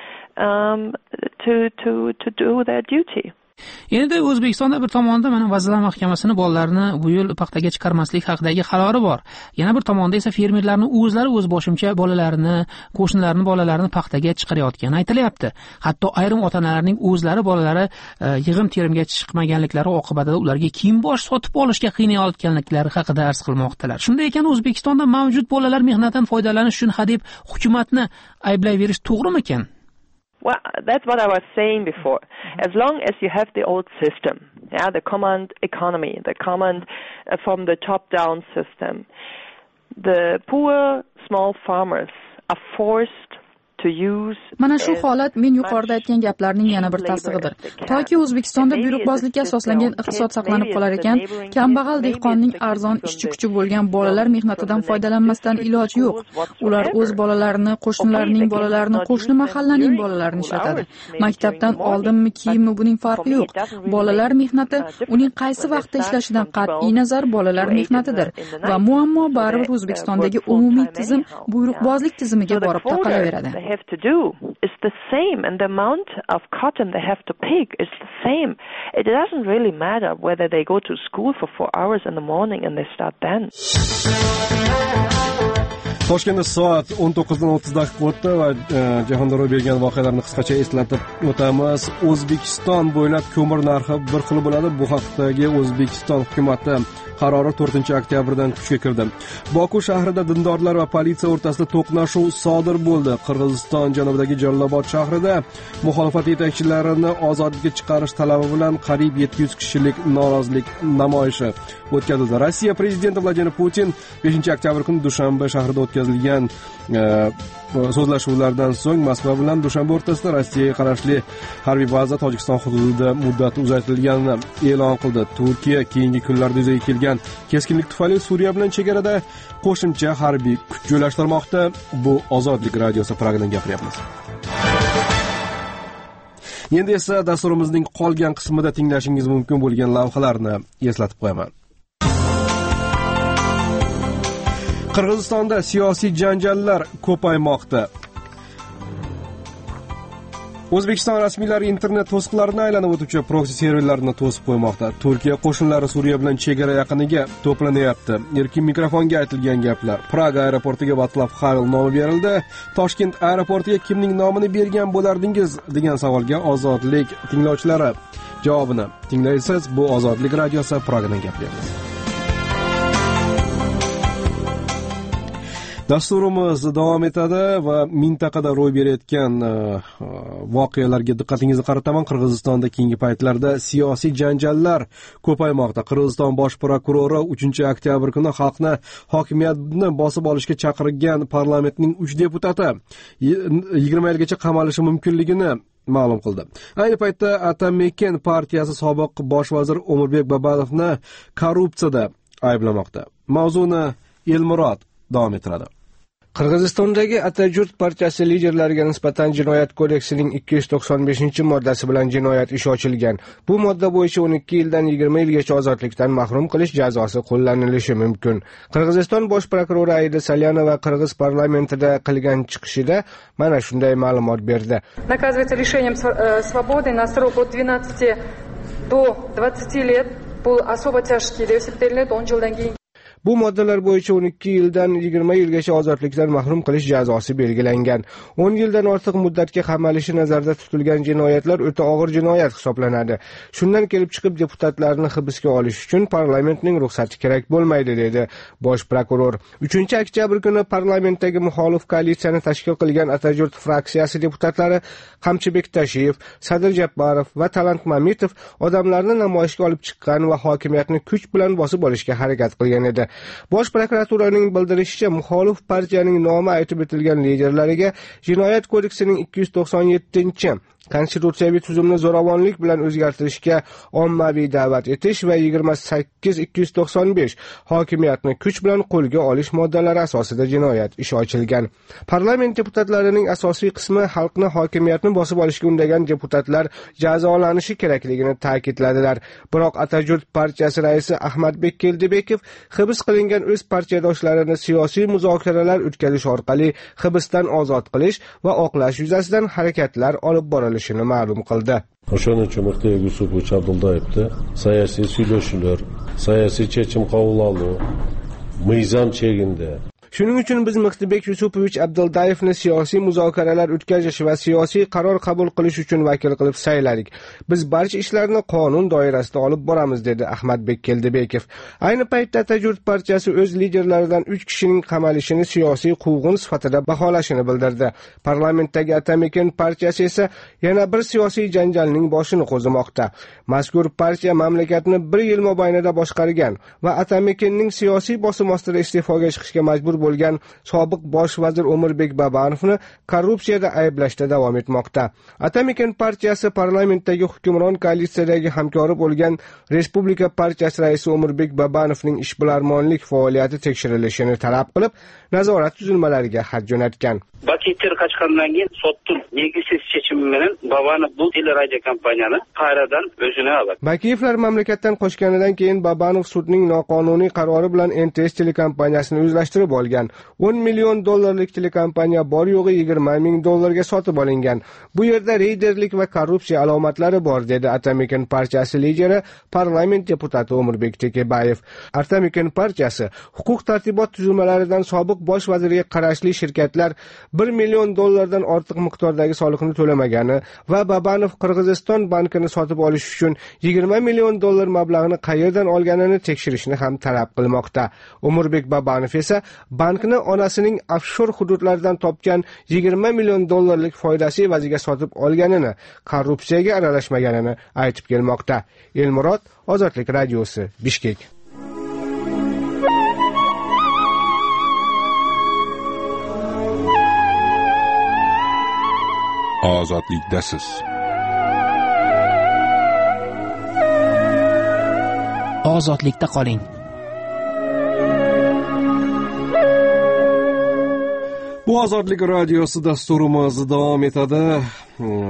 to do their duty. Endi O'zbekistonda bir tomonda mana Vazirlar Mahkamasini bolalarni bu yil paxtaga chiqarmaslik haqidagi qarori bor. Yana bir tomonda esa fermerlarning o'zlari o'z boshimcha bolalarini, qo'shnilarini bolalarini paxtaga chiqarayotgani aytilyapti. Hatto ayrim ota-onalarning o'zlari bolalari yig'im-terimga chiqmaganliklari oqibatida ularga kiyim-bosh sotib olishga qiynayotganliklari haqida arz qilmoqdalar. Shunday ekan, O'zbekistonda mavjud bolalar mehnatidan foydalanish uchun hadeb hukumatni ayblayverish to'g'rimikan? Well, that's what I was saying before. As long as you have the old system, the command economy, the command from the top-down system, the poor small farmers are forced to use. Mana shu holat men yuqorida aytgan gaplarning yana bir tasdig'idir. Toki O'zbekistonda buyruqbozlikka asoslangan iqtisod saqlanib qolar ekan, kambag'al dehqonning arzon ishchi kuchi bo'lgan bolalar mehnatidan foydalanmasdan iloji yo'q. Ular o'z bolalarini, qo'shnilarining bolalarini, qo'shni mahallaning bolalarini ishlatadi. Maktabdan oldinmi, keyinmi buning farqi yo'q. Bolalar mehnati uning qaysi vaqtda ishlashidan qat'iy nazar bolalar mehnatidir va muammo baribir O'zbekistondagi umumiy tizim buyruqbozlik tizimiga borib taqalaveradi. Have to do is the same, and the amount of cotton they have to pick is the same. It doesn't really matter whether they go to school for 4 hours in the morning and they start then. Toshkentda soat 19:30 o'tdi va jahonda ro'y bergan voqealarni qisqacha eslatib o'tamiz. O'zbekiston bo'ylab ko'mir narxi bir xil bo'ladi. Bu haqdagi O'zbekiston hukumati qarori 4-oktyabrdan kuchga kirdi. Boku shahrida dindorlar va politsiya o'rtasida to'qnashuv sodir bo'ldi. Qirg'iziston janubidagi Jalolobod shahrida muxolifat yetakchilarini ozodlikka chiqarish talabi bilan qariyb 700 kishilik norozilik namoyishi o'tkazildi. Rossiya prezidenti Vladimir Putin 5-oktyabr kuni Dushanbe shahrida o'tkazilgan so'zlashuvlardan so'ng Moskva bilan Dushanbe o'rtasida Rossiyaga qarashli harbiy baza Tojikiston hududida muddati uzaytirilganini e'lon qildi. Turkiya keyingi kunlarda yuzaga kelgan keskinlik tufayli Suriya bilan chegarada qo'shimcha harbiy kuch joylashtirmoqda. Bu Ozodlik radiosi Pragadan gapiryapmiz. Endi esa dasturimizning qolgan qismida tinglashingiz mumkin bo'lgan lavhalarni eslatib qo'yaman. Qirg'izistonda siyosiy janjallar ko'paymoqda. O'zbekiston rasmiylari internet to'siqlarini aylanib o'tuvchi proksi serverlarini to'sib qo'ymoqda. Turkiya qo'shinlari Suriya bilan chegara yaqiniga to'planyapti. Erkin mikrofonga aytilgan gaplar. Praga aeroportiga Václav Havel nomi berildi. Toshkent aeroportiga kimning nomini bergan bo'lardingiz degan savolga Ozodlik tinglovchilari javobini tinglaysiz. Bu Ozodlik radiosi, Pragadan gapiramiz. Dasturimiz davom etadi va mintaqada ro'y berayotgan voqealarga diqqatingizni qarataman. Qirg'izistonda keyingi paytlarda siyosiy janjallar ko'paymoqda. Qirg'iziston bosh prokurori 3-oktyabr kuni xalqni hokimiyatni bosib olishga chaqirgan parlamentning 3 deputati 20 yilgacha qamalishi mumkinligini ma'lum qildi. Ayni paytda Atameken partiyasi sobiq bosh vazir O'murbek Babanovni korrupsiyada ayblamoqda. Mavzuni Elmurod davom ettiradi. Qirg'izistondagi Atajurt partiyasi liderlariga nisbatan Jinoyat kodeksining 295-moddasi bilan jinoyat ishi ochilgan. Bu modda bo'yicha 12 yildan 20 yilgacha ozodlikdan mahrum qilish jazosi qo'llanilishi mumkin. Qirg'iziston bosh prokurori Aida Salyanova Qirg'iz parlamentida qilgan chiqishida mana shunday ma'lumot berdi. Наказывается лишением свободы на срок от 12 до 20 лет. Bu особо тяжкий deb hisoblanadi 10 yildan keyin. Bu moddalar bo'yicha 12 yildan 20 yilgacha ozodlikdan mahrum qilish jazosi belgilangan. 10 yildan ortiq muddatga qamalishi nazarda tutilgan jinoyatlar o'ta og'ir jinoyat hisoblanadi. Shundan kelib chiqib deputatlarni hibsga olish uchun parlamentning ruxsati kerak bo'lmaydi, dedi bosh prokuror. 3-oktyabr kuni parlamentdagi muxolif koalitsiyani tashkil qilgan Atajurt fraksiyasi deputatlari Qamchibek Tashiyev, Sadir Jabbarov va Talant Mamitov odamlarni namoyishga olib chiqqan va hokimiyatni kuch bilan bosib olishga harakat qilgan edi. Bosh prokuraturaning bildirishicha, muxolif partiyaning nomi aytib o'tilgan liderlariga Jinoyat kodeksining 297 konstitutsiyaviy tuzumni zo'ravonlik bilan o'zgartirishga ommaviy da'vat etish va 28-295 hokimiyatni kuch bilan qo'lga olish moddalari asosida jinoyat ishi ochilgan. Parlament deputatlarining asosiy qismi xalqni hokimiyatni bosib olishga undagan deputatlar jazolanishi kerakligini ta'kidladilar. Biroq Atajurt partiyasi raisi Ahmadbek Keldibekov hibs qilingan o'z partiyadoshlarini siyosiy muzokaralar o'tkazish orqali hibsdan ozod qilish va oqlash yuzasidan harakatlar olib borildi ma'lum qildi. O'shaning uchun Mixtiyevich Yusupovich Abdullayevni siyosiy suylashuvlar, siyosiy chechim qabul qiluv, mizon chegindi. Shuning uchun biz Mixtiyevich Yusupovich Abdullayevni siyosiy muzokaralar o'tkazish va siyosiy qaror qabul qilish uchun vakil qilib sayladik. Biz barcha ishlarni qonun doirasida olib boramiz, dedi Ahmadbek Keldibekov. Ayni paytda Atajurt partiyasi o'z liderlaridan 3 kishining qamalishini siyosiy quvg'in sifatida baholashini bildirdi. Parlamentdagi Atameken partiyasi esa yana bir siyosiy janjalning boshini qo'zimoqda. Mazkur partiya mamlakatni 1 yil mobaynida boshqargan va Atamekenning siyosiy bosim ostida iste'foga chiqishga majbur bo'lgan sobiq bosh vazir O'murbek Babanovni korrupsiyada ayblashda davom etmoqda. Atameken partiyasi parlamentdagi hukmron koalitsiyadagi hamkori bo'lgan Respublika partiyasi raisi O'murbek Babanovning ishbilarmonlik faoliyati tekshirilishini talab qilib, nazorat tuzilmalariga xat jo'natgan. Bakiylar qaçqandan keyin sotning negisiz chechimi bilan Babanov bu teleradio kompaniyani qayradan o'zine oladi. Bakiyevlar mamlakatdan qochganidan keyin Babanov sudning noqonuniy qarori bilan NTS telekompaniyasini o'zlashtirib olgan. 10 million dollarlik telekompaniya bor yo'g'i 20 ming dollarga sotib olingan. Bu yerda reyderlik va korrupsiya alomatlari bor, dedi Atameken partiyasi lideri parlament deputati O'murbek Tekebayev. Atameken partiyasi huquq tartibot tuzilmalaridan sobiq bosh vazirga qarashli shirkatlar 1 million dollardan ortiq miqdordagi soliqni to'lamagani va Babanov Qirg'iziston bankini sotib olish uchun 20 million dollar mablag'ini qayerdan olganini tekshirishni ham talab qilmoqda. O'murbek Babanov esa bankni onasining offshor hududlaridan topgan 20 million dollarlik foydasi evaziga sotib olganini, korrupsiyaga aralashmaganini aytib kelmoqda. Elmurod, Ozodlik radiosi, Bishkek. Ozodlikdasiz. Ozodlikda qoling. Bu Ozodlik radiosi dasturimiz davom etadi.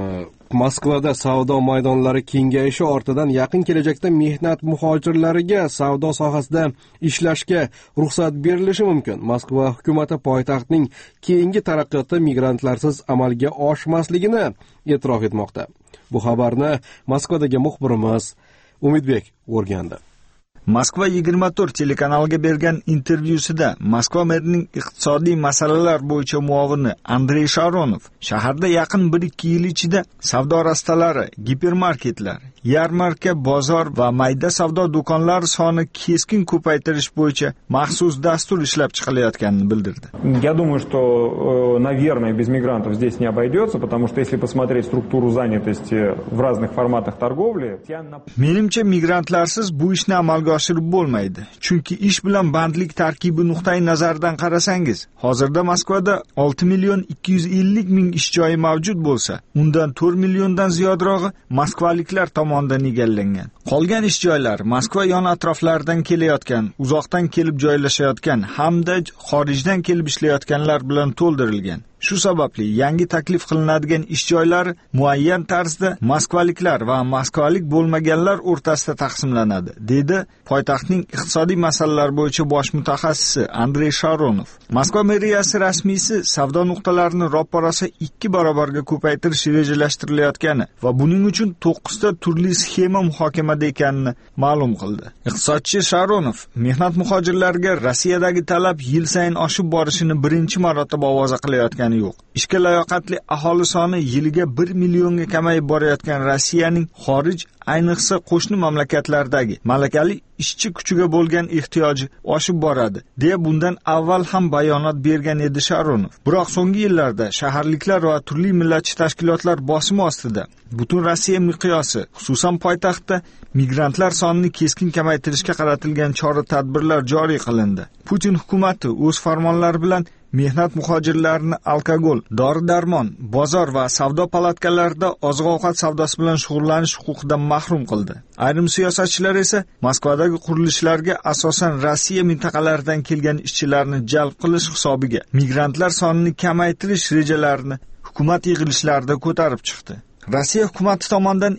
Moskvada savdo maydonlari kengayishi ortidan yaqin kelajakda mehnat muhojirlariga savdo sohasida ishlashga ruxsat berilishi mumkin. Moskva hukumati poytaxtning keyingi taraqqiyoti migrantlarsiz amalga oshmasligini e'tirof etmoqda. Bu xabarni Moskvadagi muxbirimiz Umidbek o'rgandi. Moskva 24 telekanaliga bergan intervyusida Moskva merining iqtisodiy masalalar bo'yicha muavini Andrey Sharonov shaharda yaqin 1-2 yil ichida savdo rastalari, gipermarketlar, yarmarka, bozor va mayda savdo do'konlari soni keskin ko'paytirish bo'yicha maxsus dastur ishlab chiqilayotganini bildirdi. Я думаю, что, наверное, без мигрантов здесь не обойдется, потому что если посмотреть структуру занятости в разных форматах торговли, menimcha migrantlarsiz bu ishni amalga oshirib bo'lmaydi. Chunki ish bilan bandlik tarkibi nuqtai nazaridan qarasangiz, hozirda Moskvada 6 million 250 ming ish joyi mavjud bo'lsa, undan 4 milliondan ziyodrog'i moskvaliklar tomonidan egallangan. Qolgan ish joylari Moskva yon atroflaridan kelayotgan, uzoqdan kelib joylashayotgan hamda xorijdan kelib ishlayotganlar bilan to'ldirilgan. Shu sababli yangi taklif qilinadigan ish joylari muayyan tarzda moskvaliklar va moskvalik bo'lmaganlar o'rtasida taqsimlanadi, dedi poytaxtning iqtisodiy masalalar bo'yicha bosh mutaxassisi Andrey Sharonov. Moskva meriyasi rasmiysi savdo nuqtalarini ro'paraso 2 barobarga ko'paytirish rejalashtirilayotgani va buning uchun 9 ta turli sxema muhokamada ekanini ma'lum qildi. Iqtisodchi Sharonov mehnat muhojirlariga Rossiyadagi talab yil sayin oshib borishini birinchi marotaba ovoza qilayotgan yo'q. Ishga layoqatli aholi soni yiliga 1 millionga kamayib borayotgan Rossiyaning xorij, ayniqsa qo'shni mamlakatlardagi malakali ishchi kuchiga bo'lgan ehtiyoji oshib boradi, deya bundan avval ham bayonot bergan edi Sharonov. Biroq so'nggi yillarda shaharliklar va turli millatchi tashkilotlar bosimi ostida butun Rossiya miqyosi, xususan poytaxtda migrantlar sonini keskin kamaytirishga qaratilgan chora-tadbirlar joriy qilindi. Putin hukumati o'z farmonlari bilan mehnat muhojirlarini alkogol, dori-darmon, bozor va savdo palatkalarida oziq-ovqat savdosi bilan shug'ullanish huquqidan mahrum qildi. Ayrim siyosatchilar esa Moskvadagi qurilishlarga asosan Rossiya mintaqalaridan kelgan ishchilarni jalb qilish hisobiga migrantlar sonini kamaytirish rejalarini hukumat yig'ilishlarida ko'tarib chiqdi. Rossiya hukumati tomonidan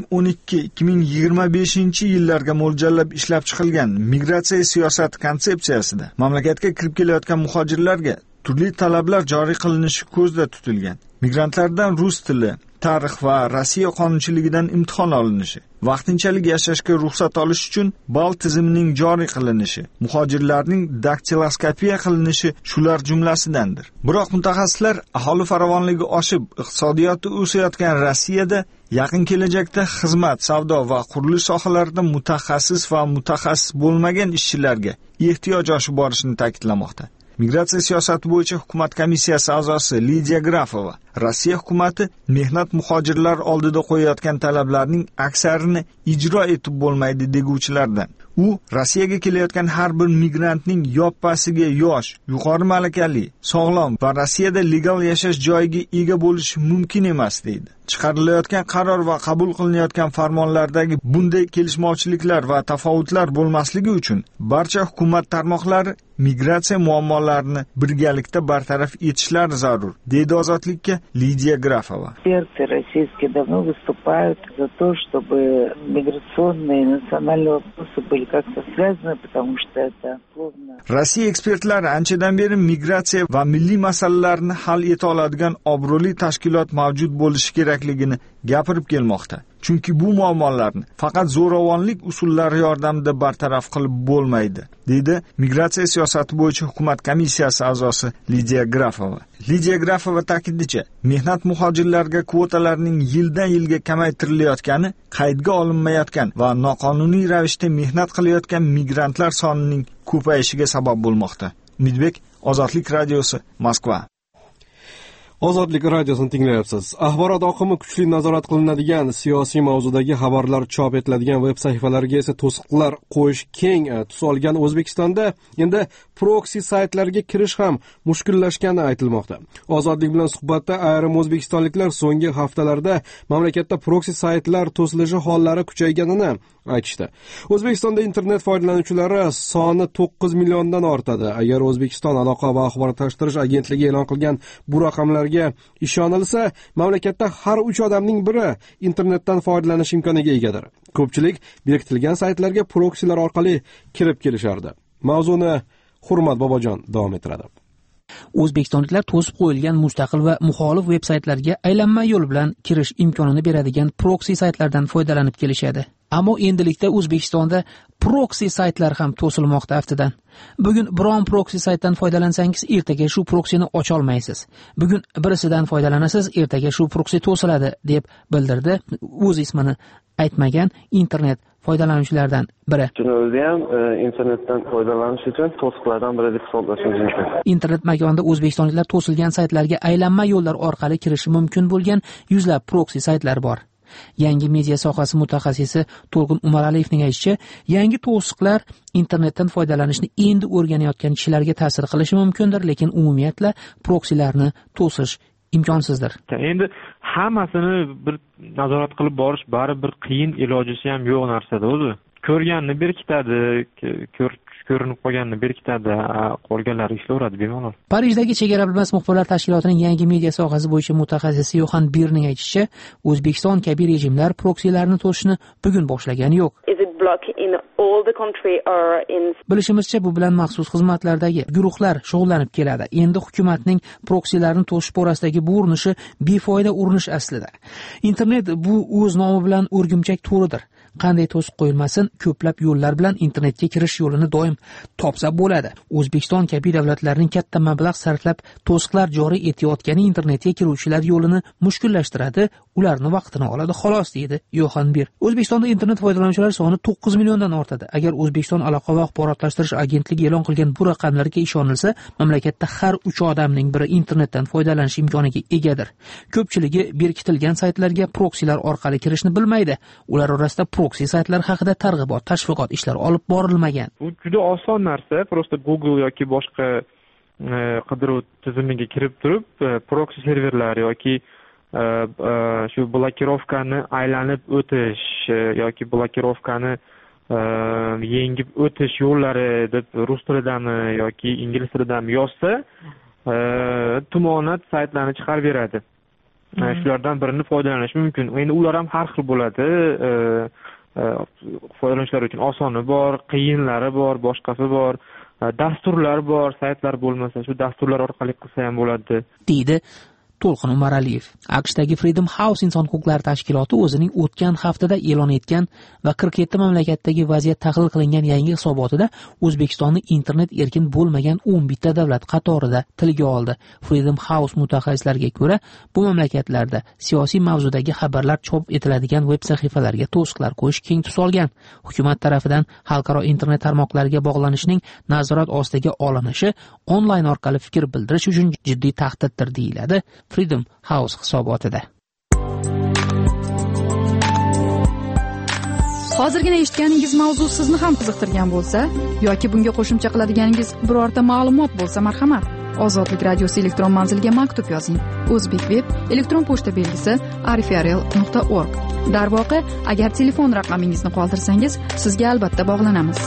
2012-2025 yillarga mo'ljallab ishlab chiqilgan migratsiya siyosati konsepsiyasida mamlakatga kirib kelayotgan muhojirlarga turli talablar joriy qilinishi ko'zda tutilgan. Migrantlardan rus tili, tarix va Rossiya qonunchiligidan imtihon olinishi, vaqtinchalik yashashga ruxsat olish uchun ball tizimining joriy qilinishi, muhojirlarning daktiloskopiya qilinishi shular jumlasidandir. Biroq mutaxassislar aholi farovonligi oshib, iqtisodiyoti o'sayotgan Rossiyada yaqin kelajakda xizmat, savdo va qurilish sohalarida mutaxassis va mutaxassis bo'lmagan ishchilarga ehtiyoj oshib borishini ta'kidlamoqda. Migratsiya siyosati bo'yicha hukumat komissiyasi a'zosi Lidiya Grafova Rossiya hukumati mehnat muhojirlar oldida qo'yayotgan talablarning aksarini ijro etib bo'lmaydi deguvchilardan. U Rossiyaga kelayotgan har bir migrantning yoppasiga yosh, yuqori malakali, sog'lom va Rossiyada legal yashash joyiga ega bo'lishi mumkin emas deydi. Chiqarilayotgan qaror va qabul qilinayotgan farmonlardagi bunday kelishmovchiliklar va tafovutlar bo'lmasligi uchun barcha hukumat tarmoqlari migratsiya muammolarini birgalikda bartaraf etishlari zarur, deydi Ozodlikka Lidiya Grafova. Эксперты российские давно выступают за то, чтобы миграционные и национальные вопросы были как-то связаны, потому что это словно... Rossiya ekspertlari anchadan beri migratsiya va milliy masalalarni hal eta oladigan obro'li tashkilot mavjud bo'lishi kerakligini gapirib kelmoqda. Chunki bu muammolarni faqat zo'ravonlik usullari yordamida bartaraf qilib bo'lmaydi, dedi migratsiya siyosati bo'yicha hukumat komissiyasi a'zosi Lidiya Grafova. Lidiya Grafova ta'kidlashi, mehnat muhojirlarga kvotalarning yildan yilga kamaytirilayotgani qaydga olinmayotgan va noqonuniy ravishda mehnat qilayotgan migrantlar sonining ko'payishiga sabab bo'lmoqda. Umidbek, Ozodlik radiosi, Moskva. Ozodlik radiosini tinglayapsiz. Axborot oqimi kuchli nazorat qilinadigan siyosiy mavzudagi xabarlar chop etiladigan veb sahifalarga esa to'siqlar qo'yish keng tus olgan O'zbekistonda endi proksi saytlarga kirish ham mushkullashgani aytilmoqda. Ozodlik bilan suhbatda ayrim o'zbekistonliklar so'nggi haftalarda mamlakatda proksi saytlar to'silishi hollari kuchayganini, aytishdi. O'zbekistonda internet foydalanuvchilari soni 9 milliondan ortadi. Agar O'zbekiston aloqa va axborot-tashtirish agentligi e'lon qilgan bu raqamlarga ishonilsa, mamlakatda har 3 odamning biri internetdan foydalanish imkoniga egadir. Ko'pchilik berkitilgan saytlarga proksilar orqali kirib kelishardi. Mavzuni Hurmat Bobojon davom ettiradi. O'zbekistonliklar to'sib qo'yilgan mustaqil va muxolif veb-saytlarga aylanma yo'l bilan kirish imkonini beradigan proksi saytlardan foydalanib kelishadi. Ammo endilikda O'zbekistonda proksi saytlar ham to'silmoqda aftidan. Bugun biron proksi saytdan foydalansangiz, ertaga shu proksini ocha olmaysiz. Bugun birisidan foydalanasiz, ertaga shu proksi to'siladi, deb bildirdi o'z ismini aytmagan internet foydalanuvchilardan biri. O'zi ham internetdan foydalanish uchun to'siqlardan biri deb hisoblashingiz mumkin. Internet makonida o'zbekistonliklar to'silgan saytlarga aylanma yo'llar orqali kirishi mumkin bo'lgan yuzlab proksi saytlar bor. Yangi media sohasi mutaxassisi To'lqin Umaraliyevning aytishicha, yangi to'siqlar internetdan foydalanishni endi o'rganayotgan kishilarga ta'sir qilishi mumkindir, lekin umumiyatla proksilarni to'sish imkonsizdir. Endi hammasini bir nazorat qilib borish baribir qiyin, ilojisi ham yo'q narsada o'zi. Ko'rganni berkitadi, ko'rinib qolganni berkitadi, qolganlari ishlayveradi bemalol. Parijdagi Chegara bilmas muxbirlar tashkilotining yangi media sohasi bo'yicha mutaxassisi Yohan Birning aytishicha, O'zbekiston kabi rejimlar proksilarni to'sishni bugun boshlagani yo'q. Bilishimizcha, bu bilan maxsus xizmatlardagi guruhlar shug'ullanib keladi. Endi hukumatning proksilarni to'sish borasidagi bu urinishi befoyda urinish aslida. Internet bu o'z nomi bilan o'rgimchak to'ridir. Qanday to'siq qo'yilmasin, ko'plab yo'llar bilan internetga kirish yo'lini doim topsa bo'ladi. O'zbekiston kabi davlatlarning katta mablag' sarflab to'siqlar joriy etayotgani internetga kiruvchilar yo'lini mushkullashtiradi, ularni vaqtini oladi, xolos, deydi Yohan Bir. O'zbekistonda internet foydalanuvchilari soni 9 milliondan ortadi. Agar O'zbekiston aloqa va axborotlashtirish agentligi e'lon qilgan bu raqamlarga ishonilsa, mamlakatda har 3 odamning biri internetdan foydalanish imkoniga egadir. Ko'pchiligi berkitilgan saytlarga proksilar orqali kirishni bilmaydi. Ular orasida proksi saytlar haqida targ'ibot, tashviqot ishlari olib borilmagan. Bu juda oson narsa. Prosta Google yoki boshqa qidiruv tizimiga kirib turib, proksi serverlar yoki shu blokirovkani aylanib o'tish yoki blokirovkani yengib o'tish yo'llari deb rus tilidami yoki ingliz tilidami yozsa, tumonat saytlarni chiqarib beradi. Shulardan birini foydalanish mumkin. Endi ular ham har xil bo'ladi. Foydalanuvchilar uchun osoni bor, qiyinlari bor, boshqasi bor, dasturlar bor, saytlar bo'lmasa shu dasturlar orqali qilsa ham bo'ladi, deydi To'lqin Umaraliyev. AQShdagi Freedom House inson huquqlari tashkiloti o'zining o'tgan haftada e'lon etgan va 47 mamlakatdagi vaziyat tahlil qilingan yangi hisobotida O'zbekistonni internet erkin bo'lmagan 11 ta davlat qatorida tilga oldi. Freedom House mutaxassislariga ko'ra, bu mamlakatlarda siyosiy mavzudagi xabarlar chop etiladigan veb sahifalarga to'siqlar qo'yish keng tus olgan. Hukumat tarafidan xalqaro internet tarmoqlariga bog'lanishning nazorat ostiga olinishi onlayn orqali fikr bildirish uchun jiddiy tahdiddir, deyiladi Freedom House hisobotida. Hozirgina eshitganingiz mavzu sizni ham qiziqtirgan bo'lsa yoki bunga qo'shimcha qiladiganingiz birorta ma'lumot bo'lsa, marhamat, Ozodlik radiosi elektron manziliga maktub yozing. O'zbekveb elektron pochta belgisi arifrl.org. Darvoqe, agar telefon raqamingizni qoldirsangiz, sizga albatta bog'lanamiz.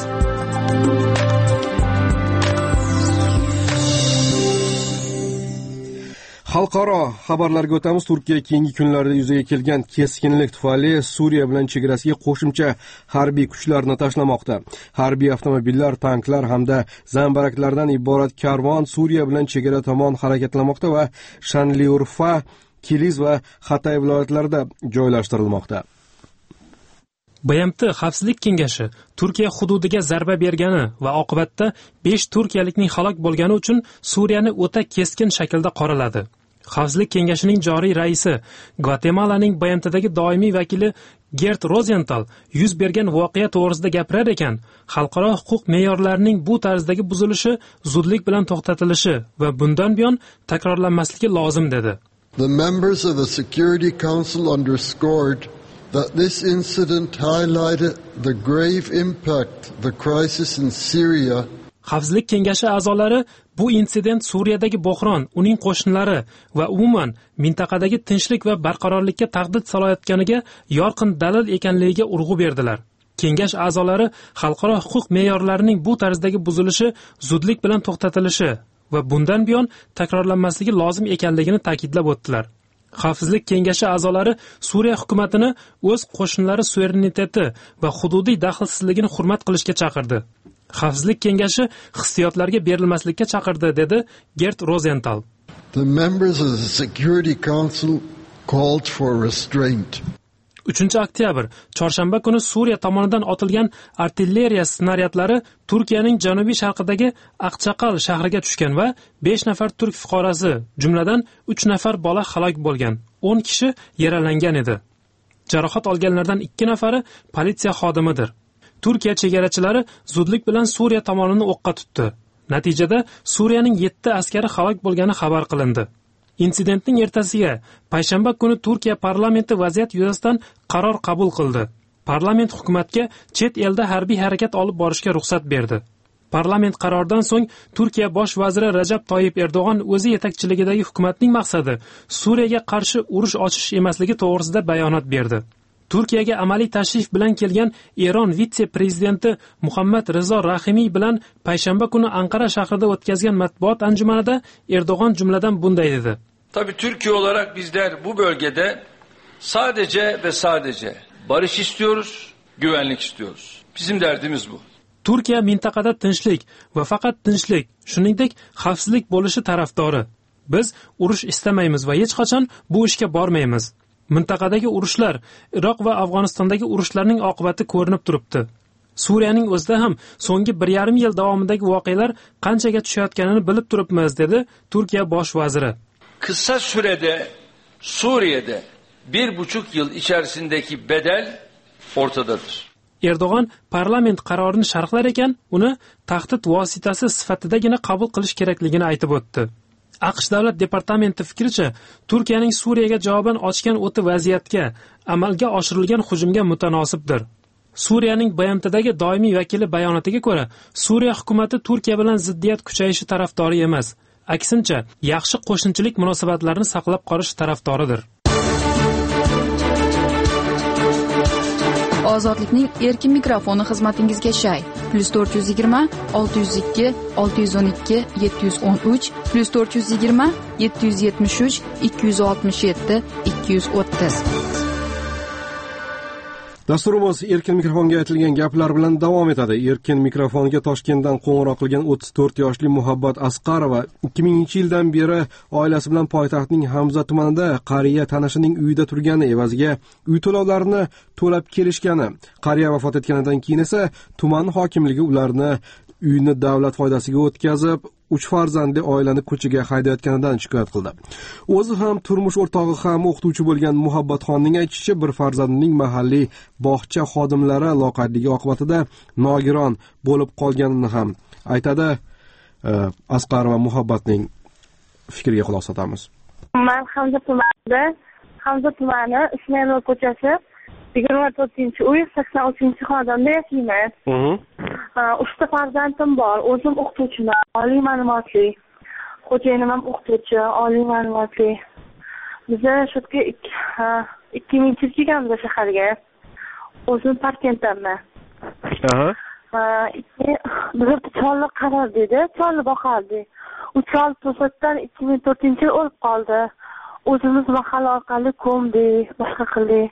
Xalqaro xabarlarga o'tamiz. Turkiya keyingi kunlarda yuzaga kelgan keskinlik tufayli Suriya bilan chegarasiga qo'shimcha harbiy kuchlarni tashlamoqda. Harbiy avtomobillar, tanklar hamda zambaraklardan iborat karvon Suriya bilan chegara tomon harakatlanmoqda va Shanliurfa, Kiliz va Hatay viloyatlarida joylashtirilmoqda. BMT Xavfsizlik kengashi Turkiya hududiga zarba bergani va oqibatda 5 turkiyalikning halok bo'lgani uchun Suriyani o'ta keskin shaklda qoraladi. Xavfsizlik kengashining joriy raisi, Gvatemalaning BMTdagi doimiy vakili Gert Rozental yuz bergan voqea to'g'risida gapirar ekan, xalqaro huquq me'yorlarining bu tarzdagi buzilishi zudlik bilan to'xtatilishi va bundan buyon takrorlanmasligi lozim dedi. The members of the Security Council underscored that this incident highlighted the grave impact the crisis in Syria. Xavfsizlik kengashi a'zolari bu insident Suriyadagi bo'hron, uning qo'shnilari va umuman mintaqadagi tinchlik va barqarorlikka tahdid solayotganiga yorqin dalil ekanligiga urg'u berdilar. kengash a'zolari xalqaro huquq me'yorlarining bu tarzdagi buzilishi zudlik bilan to'xtatilishi va bundan buyon takrorlanmasligi lozim ekanligini ta'kidlab o'tdilar. Xavfsizlik kengashi a'zolari Suriya hukumatini o'z qo'shinlari suvereniteti va hududiy daxlsizligini hurmat qilishga chaqirdi. Xavfsizlik kengashi hissiyotlarga berilmaslikka chaqirdi, dedi Gert Rosenthal. The members of the Security Council called for restraint. 3-oktyabr chorshanba kuni Suriya tomonidan otilgan artilleriya snaryadlari Turkiyaning janubiy sharqidagi Aqchaqal shahriga tushgan va 5 nafar turk fuqarosi, jumladan 3 nafar bola halok bo'lgan, 10 kishi yaralangan edi. Jarohat olganlardan 2 nafari politsiya xodimidir. Turkiya chegarachilari zudlik bilan Suriya tomonini o'qqa tutdi. Natijada Suriyaning 7 askari halok bo'lgani xabar qilindi. Insidentning ertasiga payshanba kuni Turkiya parlamenti vaziyat yuzasidan qaror qabul qildi. Parlament hukumatga chet elda harbiy harakat olib borishga ruxsat berdi. Parlament qaroridan so'ng Turkiya bosh vaziri Rajab Toyyib Erdo'g'on o'zi yetakchiligidagi hukumatning maqsadi Suriyaga qarshi urush ochish emasligi to'g'risida bayonot berdi. Turkiyaga amaliy tashrif bilan kelgan Eron vitse-prezidenti Muhammad Rizo Rahimiy bilan payshanba kuni Anqara shahrida o'tkazgan matbuot anjumanida Erdo'g'on jumladan bunday dedi. Tabii Türkiye olarak bizler bu bölgede sadece ve sadece barış istiyoruz, güvenlik istiyoruz. Bizim derdimiz bu. Turkiya mintaqada tinchlik va faqat tinchlik, shuningdek xavfsizlik bo'lishi tarafdori. Biz urush istamaymiz va hech qachon bu ishga bormaymiz. Mintaqadagi urushlar, Iroq va Afg'onistondagi urushlarning oqibati ko'rinib turibdi. Suriyaning o'zida ham so'nggi 1,5 yil davomidagi voqealar qanchaga tushayotganini bilib turibmiz, dedi Turkiya bosh vaziri. Kısa sürede Suriye'de 1,5 yıl içerisindeki bedel ortadadır. Erdo'g'on parlament qarorini sharhlar ekan, uni tahdid vositasi sifatidagina qabul qilish kerakligini aytib o'tdi. AQSh davlat departamenti fikricha, Turkiyaning Suriyaga javoban ochgan o'ti vaziyatga, amalga oshirilgan hujumga mutanosibdir. Suriyaning BMTdagi doimiy vakili bayonotiga ko'ra, Suriya hukumatı Turkiya bilan ziddiyat kuchayishi tarafdori emas, aksincha, yaxshi qo'shnichilik munosabatlarini saqlab qolish tarafdoridir. Ozodlikning erkin mikrofoni xizmatingizga shay. +420 602 612 713 +420 773 267 230. Dasturimiz erkin mikrofonga aytilgan gaplar bilan davom etadi. Erkin mikrofonga Toshkentdan qo'ng'iroq qilgan 34 yoshli Muhabbat Asqarova 2000-yildan beri oilasi bilan poytaxtning Hamza tumanida qariya tanishining uyida turgani evaziga uy to'lovlarini to'lab kelishgani, qariya vafot etganidan keyin esa tuman hokimligi ularni uyni davlat foydasiga o'tkazib, 3 farzandli oilani ko'chaga haydayotganidan shikoyat qildi. O'zi ham turmush o'rtog'i ham o'qituvchi bo'lgan Muhabbatxonning aytishicha, bir farzandining mahalliy bog'cha xodimlari loqaydligi oqibatida nogiron bo'lib qolganini ham aytadi. Asqar va Muhabbatning fikriga quloq solamiz. Men Hamza tumani Ismoilov ko'chasi 24-uy 83-xonadonda yashayman. 3 farzandim bor. O'zim o'qituvchiman, oliy ma'lumotli. Xo'jayinim ham o'qituvchi, oliy ma'lumotli. Biz shu yerga 2000 yil kelganmiz shaharga. O'zim Parkentdanman. Biz cholni qarardik, cholni boqardik. U chol to'satdan 2004-yil o'lib qoldi. O'zimiz mahalla orqali ko'mdik, boshqa qildik.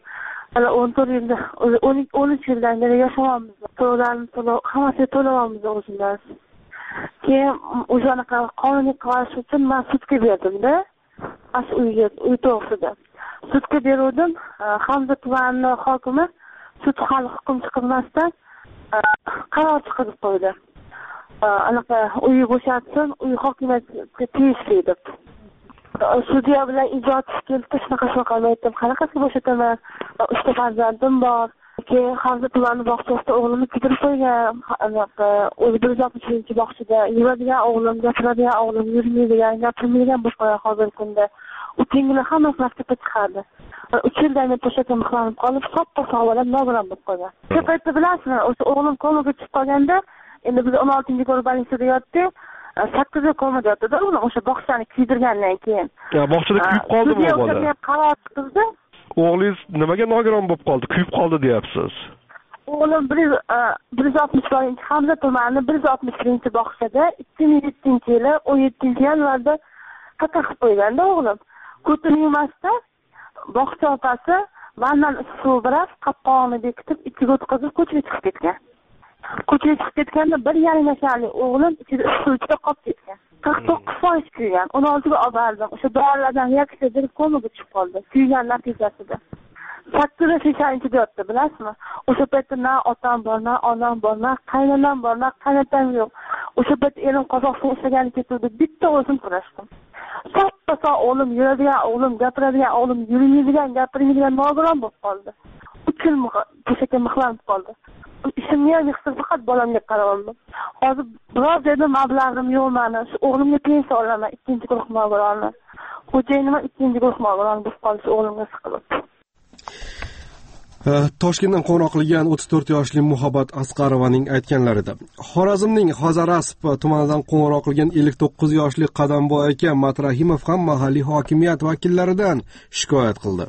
13 yildan beri yashayapmiz. To'lovlarni hammasini to'layapmiz o'zimiz. Keyin o'shanaqa qonuniy qarshi uchun men sudga berdim-da. Uy to'g'risida. Sudga berdim. Hamza tumani hokimi sud hali hukm chiqarmasdan qaror chiqarib qo'ydi. Anaqa uyni bo'shatsin, uy hokimiyatga tegishli deb. Sudya bilan ijod keldi, shunaqa aytdim. Qanaqasi bo'shataman? 3 farzandim bor. Keyin Hamza tumani bog'chasida o'g'limni kidirib qo'ygan. Anaqa o'zi 160 bog'chada yuradigan o'g'lim, gapiradigan o'g'lim, yurmaydigan, gapirmaydigan bo'lib qolgan hozirgi kunda. U tenglar hammasi maktabga chiqardi. 3 yildan beri to'shakka mixlanib qolib, soppa sog'lom nogiron bo'lib qolgan. Shu paytda bilasizmi, o'sha o'g'lim komaga tushib qolganda, endi biz 16-guruh больницada yotdik. 8 yil komada yotdi-da, o'sha bog'chani kiydirgandan keyin. Ya bog'chada kuyib qoldimi bu bola? Qaror chiqdi. O'g'lingiz nimaga nogiron bo'lib qoldi, kuyib qoldi deyapsiz? o'g'lim 160 Hamza tumani 161-bog'chada 2007-yili 17-yanvarda qatl qilib qo'yganda o'g'lim. Ko'tini yumasda bog'cha opasi vandan suv bilan qopqog'ini bekitib ichiga o'tkazib ko'chaga chiqib ketgan. Ko'chaga chiqib ketganda 1,5 yasharli o'g'lim ichida suvga qolib ketgan. 49% kuygan. 16ga olib bordim. O'sha dorilardan reaksiya berib komaga tushib qoldi. Kuygan natijasida. 8-6 yotdi, bilasizmi? O'sha paytda na otam bor, na onam bor, na qaynonam bor, na qaynotam yo'q. O'sha paytda erim Qozog'istonga ishlagani ketdi. Bitta o'zim kurashdim. Soppa o'g'lim yuradigan, o'g'lim gapiradigan, o'g'lim yurmaydigan, gapirmaydigan nogiron bo'lib qoldi. 3 yil to'shakka mixlanib qoldi. Ishimni ham yig'sib faqat bolamga qarayapman. Hozir biroz joyda mablag'im yo'q meni. Shu o'g'limga pensiya olaman, 2-guruh nogironmi. Xo'jayinim 2-guruh nogiron bo'lib qoldi, o'g'limga siqilib. Toshkentdan qo'ng'iroq qilgan 34 yoshli Muhabbat Asqarovaning aytganlarida. Xorazmning Hozarasp tumanidan qo'ng'iroq qilgan 59 yoshli Qadamboy aka Matrahimov ham mahalliy hokimiyat vakillaridan shikoyat qildi.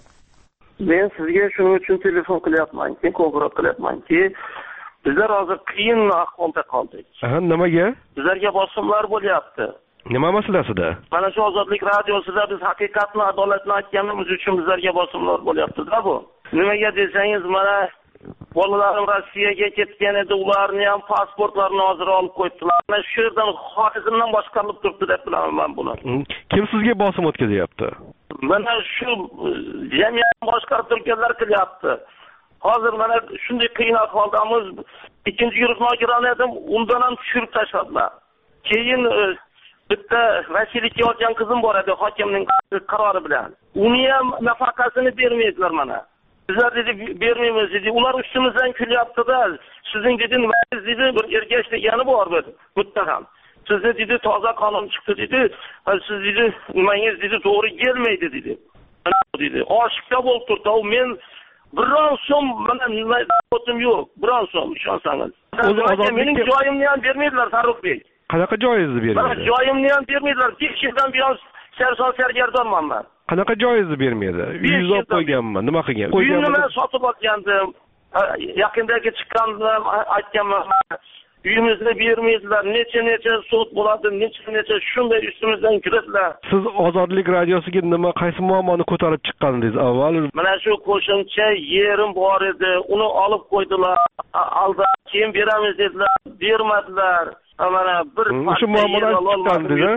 Men sizga shuning uchun telefon qilyapmanki, qo'ng'iroq qilyapmanki, bizlar hozir qiyin ahvolda qoldik. Nimaga? Bizlarga bosimlar bo'lyapti. Nima masalasida? Mana shu Ozodlik radiosida biz haqiqatni, adolatni aytganimiz uchun bizlarga bosimlar bo'lyapti-da bu. Nimaga desangiz, mana bolalarim Rossiyaga ketgan edi, ularni ham pasportlarini hozir olib qo'yibdilar. Mana shu yerdan Xorazmdan boshqarilib turibdi deb bilaman men buni. Kim sizga bosim o'tkazyapti? Mana shu jamiyatni boshqarib turganlar qilyapti. Hozir mana shunday qiyin ahvoldamiz. 2-guruh nogiron edim, undan ham tushirib tashladilar. Keyin bitta vasiylikka olgan qizim bor edi, hokimning qarori bilan. Uni ham nafaqasini bermaydilar mana. Bizlar dedi bermaymiz dedi. Ular ustimizdan kulyapti-da. Sizning dedi nimangiz dedi, bir ergash degani bor edi. Muttaham. Sizni dedi toza qonun chiqdi dedi. Siz dedi nimangiz dedi to'g'ri kelmaydi dedi. Mana dedi. Oshqa bo'lib turdi. Men biron so'm mana nima o'tim yo'q. Biron so'm ishonsangiz. Mening joyimni ham bermaydilar Farruxbek. Qanaqa joyingizni bermaydi? Mana joyimni ham bermaydilar. 5 yildan buyon sargardonman men. Qanaqa joyingizni bermaydi? Uyingizni olib qo'yganman. Nima qilgan? Uyimni men sotib olgandim. Yaqindagi chiqqandim, aytganman. Uyimizni bermaydilar. Necha sud bo'ladi, necha shunday ustimizdan kiradilar. Siz Ozodlik radiosiga qaysi muammoni ko'tarib chiqqandingiz avval? Mana shu qo'shimcha yerim bor edi. Uni olib qo'ydilar. Alda keyin beramiz dedilar. Bermadilar. Mana bir shu muammodan chiqqandingiz.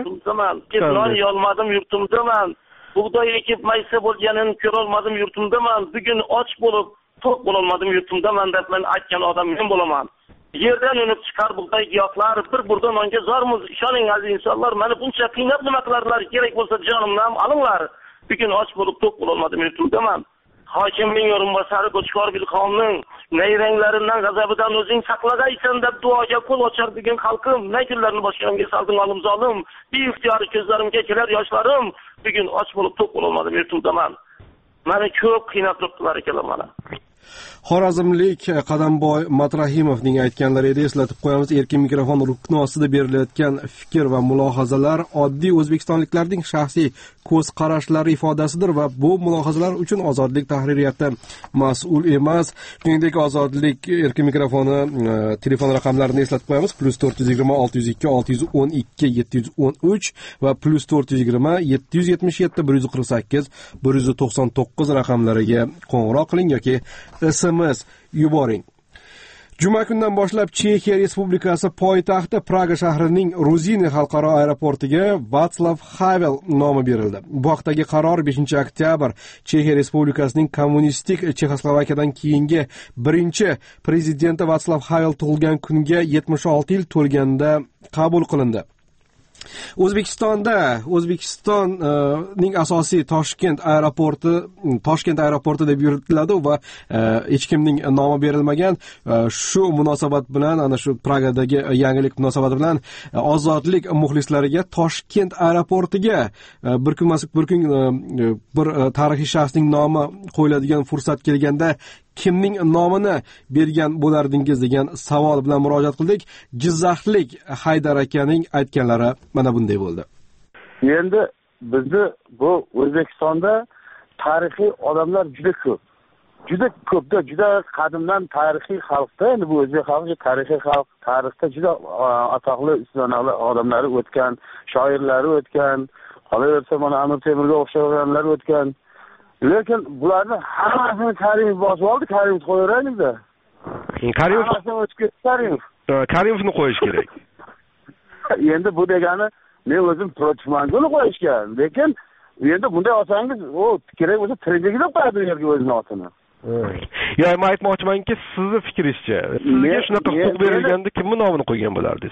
Non yolmadim yurtimdaman. Bug'doy ekib maysa bo'lganini ko'ra olmadim yurtimdaman. Bugun och bo'lib, to'q bo'lolmadim yurtimdaman deb men aytgan odam men bo'laman. Yerdan unib chiqar bug'doy giyohlar bir burda nonga zormiz. Ishoning aziz insonlar, mana buncha qiynab nima qilarlar, kerak bo'lsa jonimni ham olinglar. Bugun och bo'lib, to'q bo'lolmadim yurtimdaman. Hokimning o'rinbosari Qo'chqor Bilqonning nayranglaridan g'azabidan o'zing saqlagaysan deb duoga qo'l ochar bugun xalqim. Naygunlarni boshqarimga salding olim zolim. Beixtiyoriy ko'zlarimga kelar yoshlarim. Bugun och bo'lib to'q bo'lolmadim yurtimdaman. Mani ko'p qiynab turibdilar ekanlar mana. Xorazmlik Qadamboy Matrahimovning aytganlariga eslatib qo'yamiz. Erkin mikrofon rukni ostida berilayotgan fikr va mulohazalar oddiy o'zbekistonliklarning shaxsiy ko'z qarashlari ifodasidir va bu mulohazalar uchun Ozodlik tahririyati mas'ul emas. Shuningdek, Ozodlik erkin mikrofoni telefon raqamlarini eslatib qo'yamiz. +420 602 612 713 va +420 777 148 199 raqamlariga qo'ng'iroq qiling yoki SMS yuboring. Juma kundan boshlab Chexiya Respublikasi poytaxti Praga shahrining Ruzini xalqaro aeroportiga Václav Havel nomi berildi. Bu haqdagi qaror 5-oktyabr Chexiya Respublikasining kommunistik Chexoslovakiyadan keyingi birinchi prezidenti Václav Havel tug'ilgan kunga 76 yil to'lganda qabul qilindi. O'zbekistonning asosiy Toshkent aeroporti deb yuritiladi va hech kimning nomi berilmagan. Shu munosabat bilan, ana shu Pragadagi yangilik munosabati bilan Ozodlik muxlislariga Toshkent aeroportiga bir tarixiy shaxsning nomi qo'yiladigan fursat kelganda kimning nomini bergan bo'lardingiz degan savol bilan murojaat qildik. Jizzaxlik Haydar akaning aytganlari mana bunday bo'ldi. Endi bizni bu O'zbekistonda tarixiy odamlar juda ko'p. juda ko'pda, juda qadimdan tarixiy xalqda, endi bu o'zbek xalqi tarixiy xalq, tarixda juda atoqli islomlar odamlari o'tgan, shoirlari o'tgan, qolaversa mana Amir Temurga o'xshaganlar o'tgan. Lekin bularni hammasini Karimov bosib oldi, Karimov qo'yaveraylik-da. Karimovni qo'yish kerak. Endi bu degani men o'zim protivman buni qo'yishgan, lekin endi bunday olsangiz, o kerak bo'lsa tirikligida qo'yadi u yerga o'zining otini. Ya, men aytmoqchimanki, sizning fikringizcha, sizga shunaqa huquq berilganda kimning nomini qo'ygan bo'lardingiz?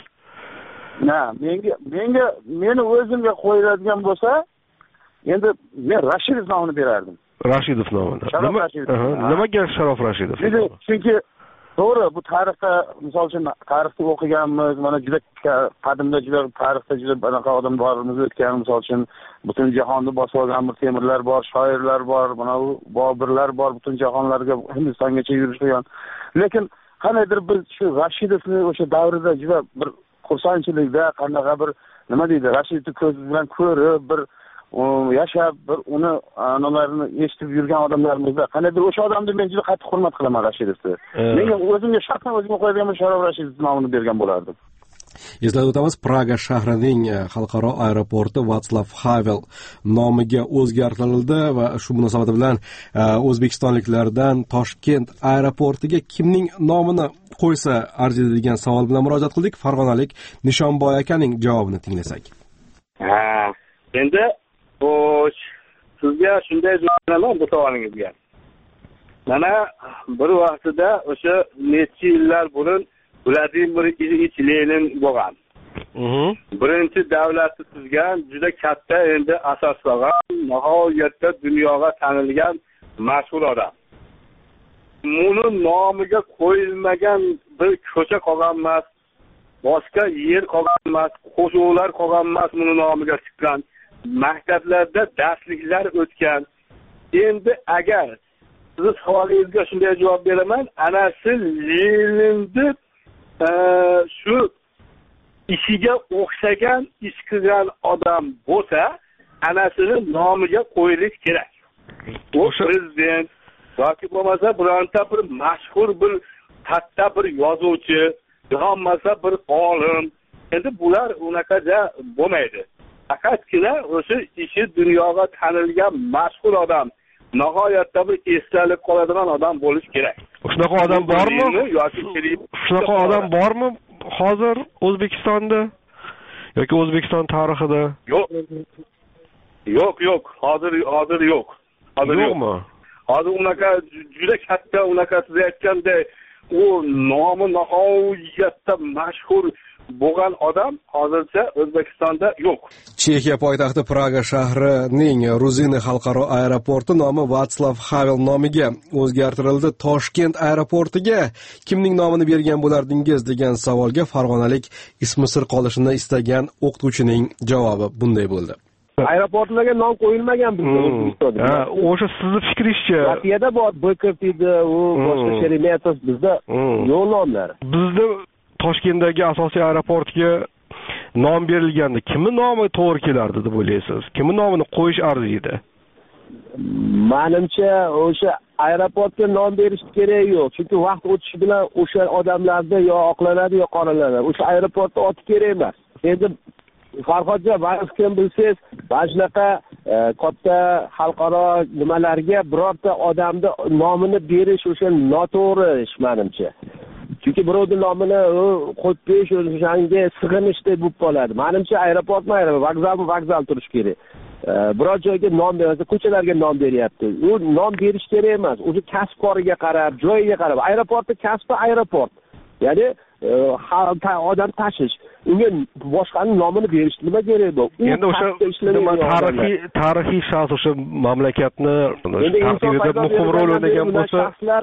Meni o'zimga qo'yiladigan bo'lsa, endi men Rashidov nomini berardim. Rashidov nomini. Nimaga Sharof Rashidov? Chunki to'g'ri, bu tarixda, misol uchun tarixda o'qiganmiz, mana juda qadimda juda tarixda juda bunaqa odam borimiz o'tgan, misol uchun butun jahonni bosib olgan Amir Temurlar bor, shoirlar bor, mana bu Bobirlar bor, butun jahonlarga Hindistongacha yurish qilgan. Lekin qanaydir biz shu Rashidovni o'sha davrida juda bir xursandchilikda, qanaqa bir nima deydi, Rashidovni ko'z bilan ko'rib, bir yashab, bir uni analarini eshitib yurgan odamlarimizda qanaydir o'sha odamni men juda qattiq hurmat qilaman Rashidovni. Menga o'zimga shaxsan o'zimga qo'yadigan Sharof Rashidov nomini bergan bo'lardim. Eslatib o'tamiz, Praga shahrining xalqaro aeroporti Vatslav Havel nomiga o'zgartirildi va shu munosabat bilan o'zbekistonliklardan Toshkent aeroportiga kimning nomini qo'ysa arziydi degan savol bilan murojaat qildik. Farg'onalik Nishonboy akaning javobini tinglasak. Endi sizga shunday javob bu savolingizga. Mana bir vaqtida o'sha necha yillar burun Vladimir Ilyich Lenin bo'lgan. Birinchi davlatni tuzgan, juda katta endi asoslagan, nihoyatda dunyoga tanilgan mashhur odam. Uni nomiga qo'yilmagan bir ko'cha qolgan emas, boshqa yer qolgan emas, qo'shovlar qolgan emas, uni nomiga chiqqan. Maktablarda darsliklar o'tgan. Endi agar siz savolingizga shunday javob beraman, ana shu Leninni shu ishiga o'xshagan ish qilgan odam bo'lsa, anasini nomiga qo'yilish kerak. U prezident yoki bo'lmasa bironta bir mashhur bir katta bir yozuvchi, bo'lmasa bir olim. Endi bular unaqaja bo'lmaydi. Faqatgina o'sha ishi dunyoga tanilgan mashhur odam, nihoyatda bir esdalik qoladigan odam bo'lish kerak. Shunaqa odam bormi? Shunaqa odam bormi hozir O'zbekistonda yoki O'zbekiston tarixida? Yo'q, hozir yo'q. Yo'qmi? Hozir unaqa juda katta, unaqa siz aytganday u nomi nihoyatda mashhur bo'lgan odam hozircha O'zbekistonda yo'q. Chexiya poytaxti Praga shahrining Ruzini xalqaro aeroporti nomi Vatslav Havel nomiga o'zgartirildi. Toshkent aeroportiga kimning nomini bergan bo'lardingiz degan savolga farg'onalik ismi sir qolishini istagan o'qituvchining javobi bunday bo'ldi. Aeroportlarga nom qo'yilmagan bizda O'zbekistonda. O'sha sizning fikringizcha, Latviyada bor, Boykov deydi, u boshqa Sheremetov, bizda yo'q nomlar. Bizda Toshkentdagi asosiy aeroportga nom berilganda kimning nomi to'g'ri kelardi deb o'ylaysiz? Kimning nomini qo'yish arziydi? Menimcha o'sha aeroportga nom berish kerak yo'q. Chunki vaqt o'tishi bilan o'sha odamlarda yo oqlanadi yo qoralanadi. O'sha aeroportni oti kerak emas. Endi Farhodjon, siz kim bilsangiz, mana shunaqa katta xalqaro nimalarga birorta odamni nomini berish o'sha noto'g'ri ish menimcha. Chunki birovning nomini qo'yib berish o'shanga sig'inishday bo'lib qoladi. Menimcha aeroport vokzal turish kerak. Biror joyga nom bersa, ko'chalarga nom beryapti. U nom berish kerak emas. O'zi kasb-koriga qarab, joyiga qarab. Aeroportda kasbi aeroport. Ya'ni odam tashish. Unga boshqaning nomini berish nima kerak bu? Endi o'sha tarixiy shaxs o'sha mamlakatni tartibida muhim rol o'ynagan bo'lsa,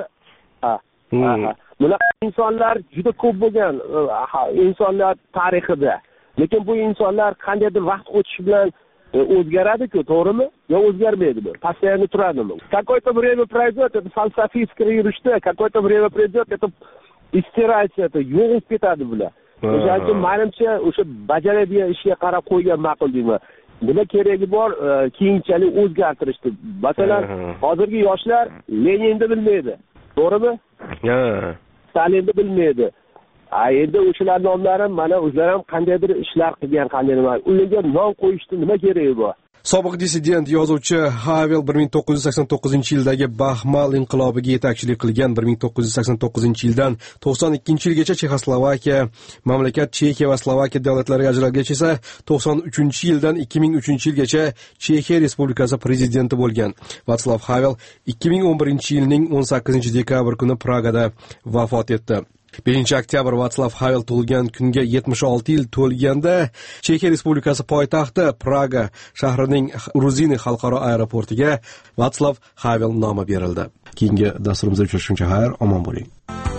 bunaqa insonlar juda ko'p bo'lgan insonlar tarixida. Lekin bu insonlar qandaydir vaqt o'tishi bilan o'zgaradi-ku, to'g'rimi? Yo o'zgarmaydimi? Постоянно turadimi? Какое-то время пройдет, это философическое yurishda, какое-то время пройдет, это istiratsiya, это yo'qib ketadi bular. O'sha menimcha o'sha bajaradigan ishga qarab qo'ygan ma'qul deyman. nima keragi bor keyinchalik o'zgartirishdi. Masalan, hozirgi yoshlar Leninni bilmaydi, to'g'rimi? Stalinni bilmaydi. Endi o'shalar nomlari mana o'zlari ham qandaydir ishlar qilgan, qanday nima. Ularga nom qo'yishni nima keragi bor? Sobiq dissident yozuvchi Havel 1989-yildagi Baxmal inqilobiga yetakchilik qilgan. 1989-yildan 92-yilgacha Chexoslovakiya, mamlakat Chexiya va Slovakiya davlatlariga ajralgach esa 93-yildan 2003-yilgacha Chexiya Respublikasi prezidenti bo'lgan. Vatslav Havel 2011-yilning 18-dekabr kuni Pragada vafot etdi. 5-oktyabr Vatslav Havel tug'ilgan kunga 76 yil to'lganda Chexiya Respublikasi poytaxti Praga shahrining Ruzini xalqaro aeroportiga Vatslav Havel nomi berildi. Keyingi dasturimizda uchrashguncha xayr, omon bo'ling.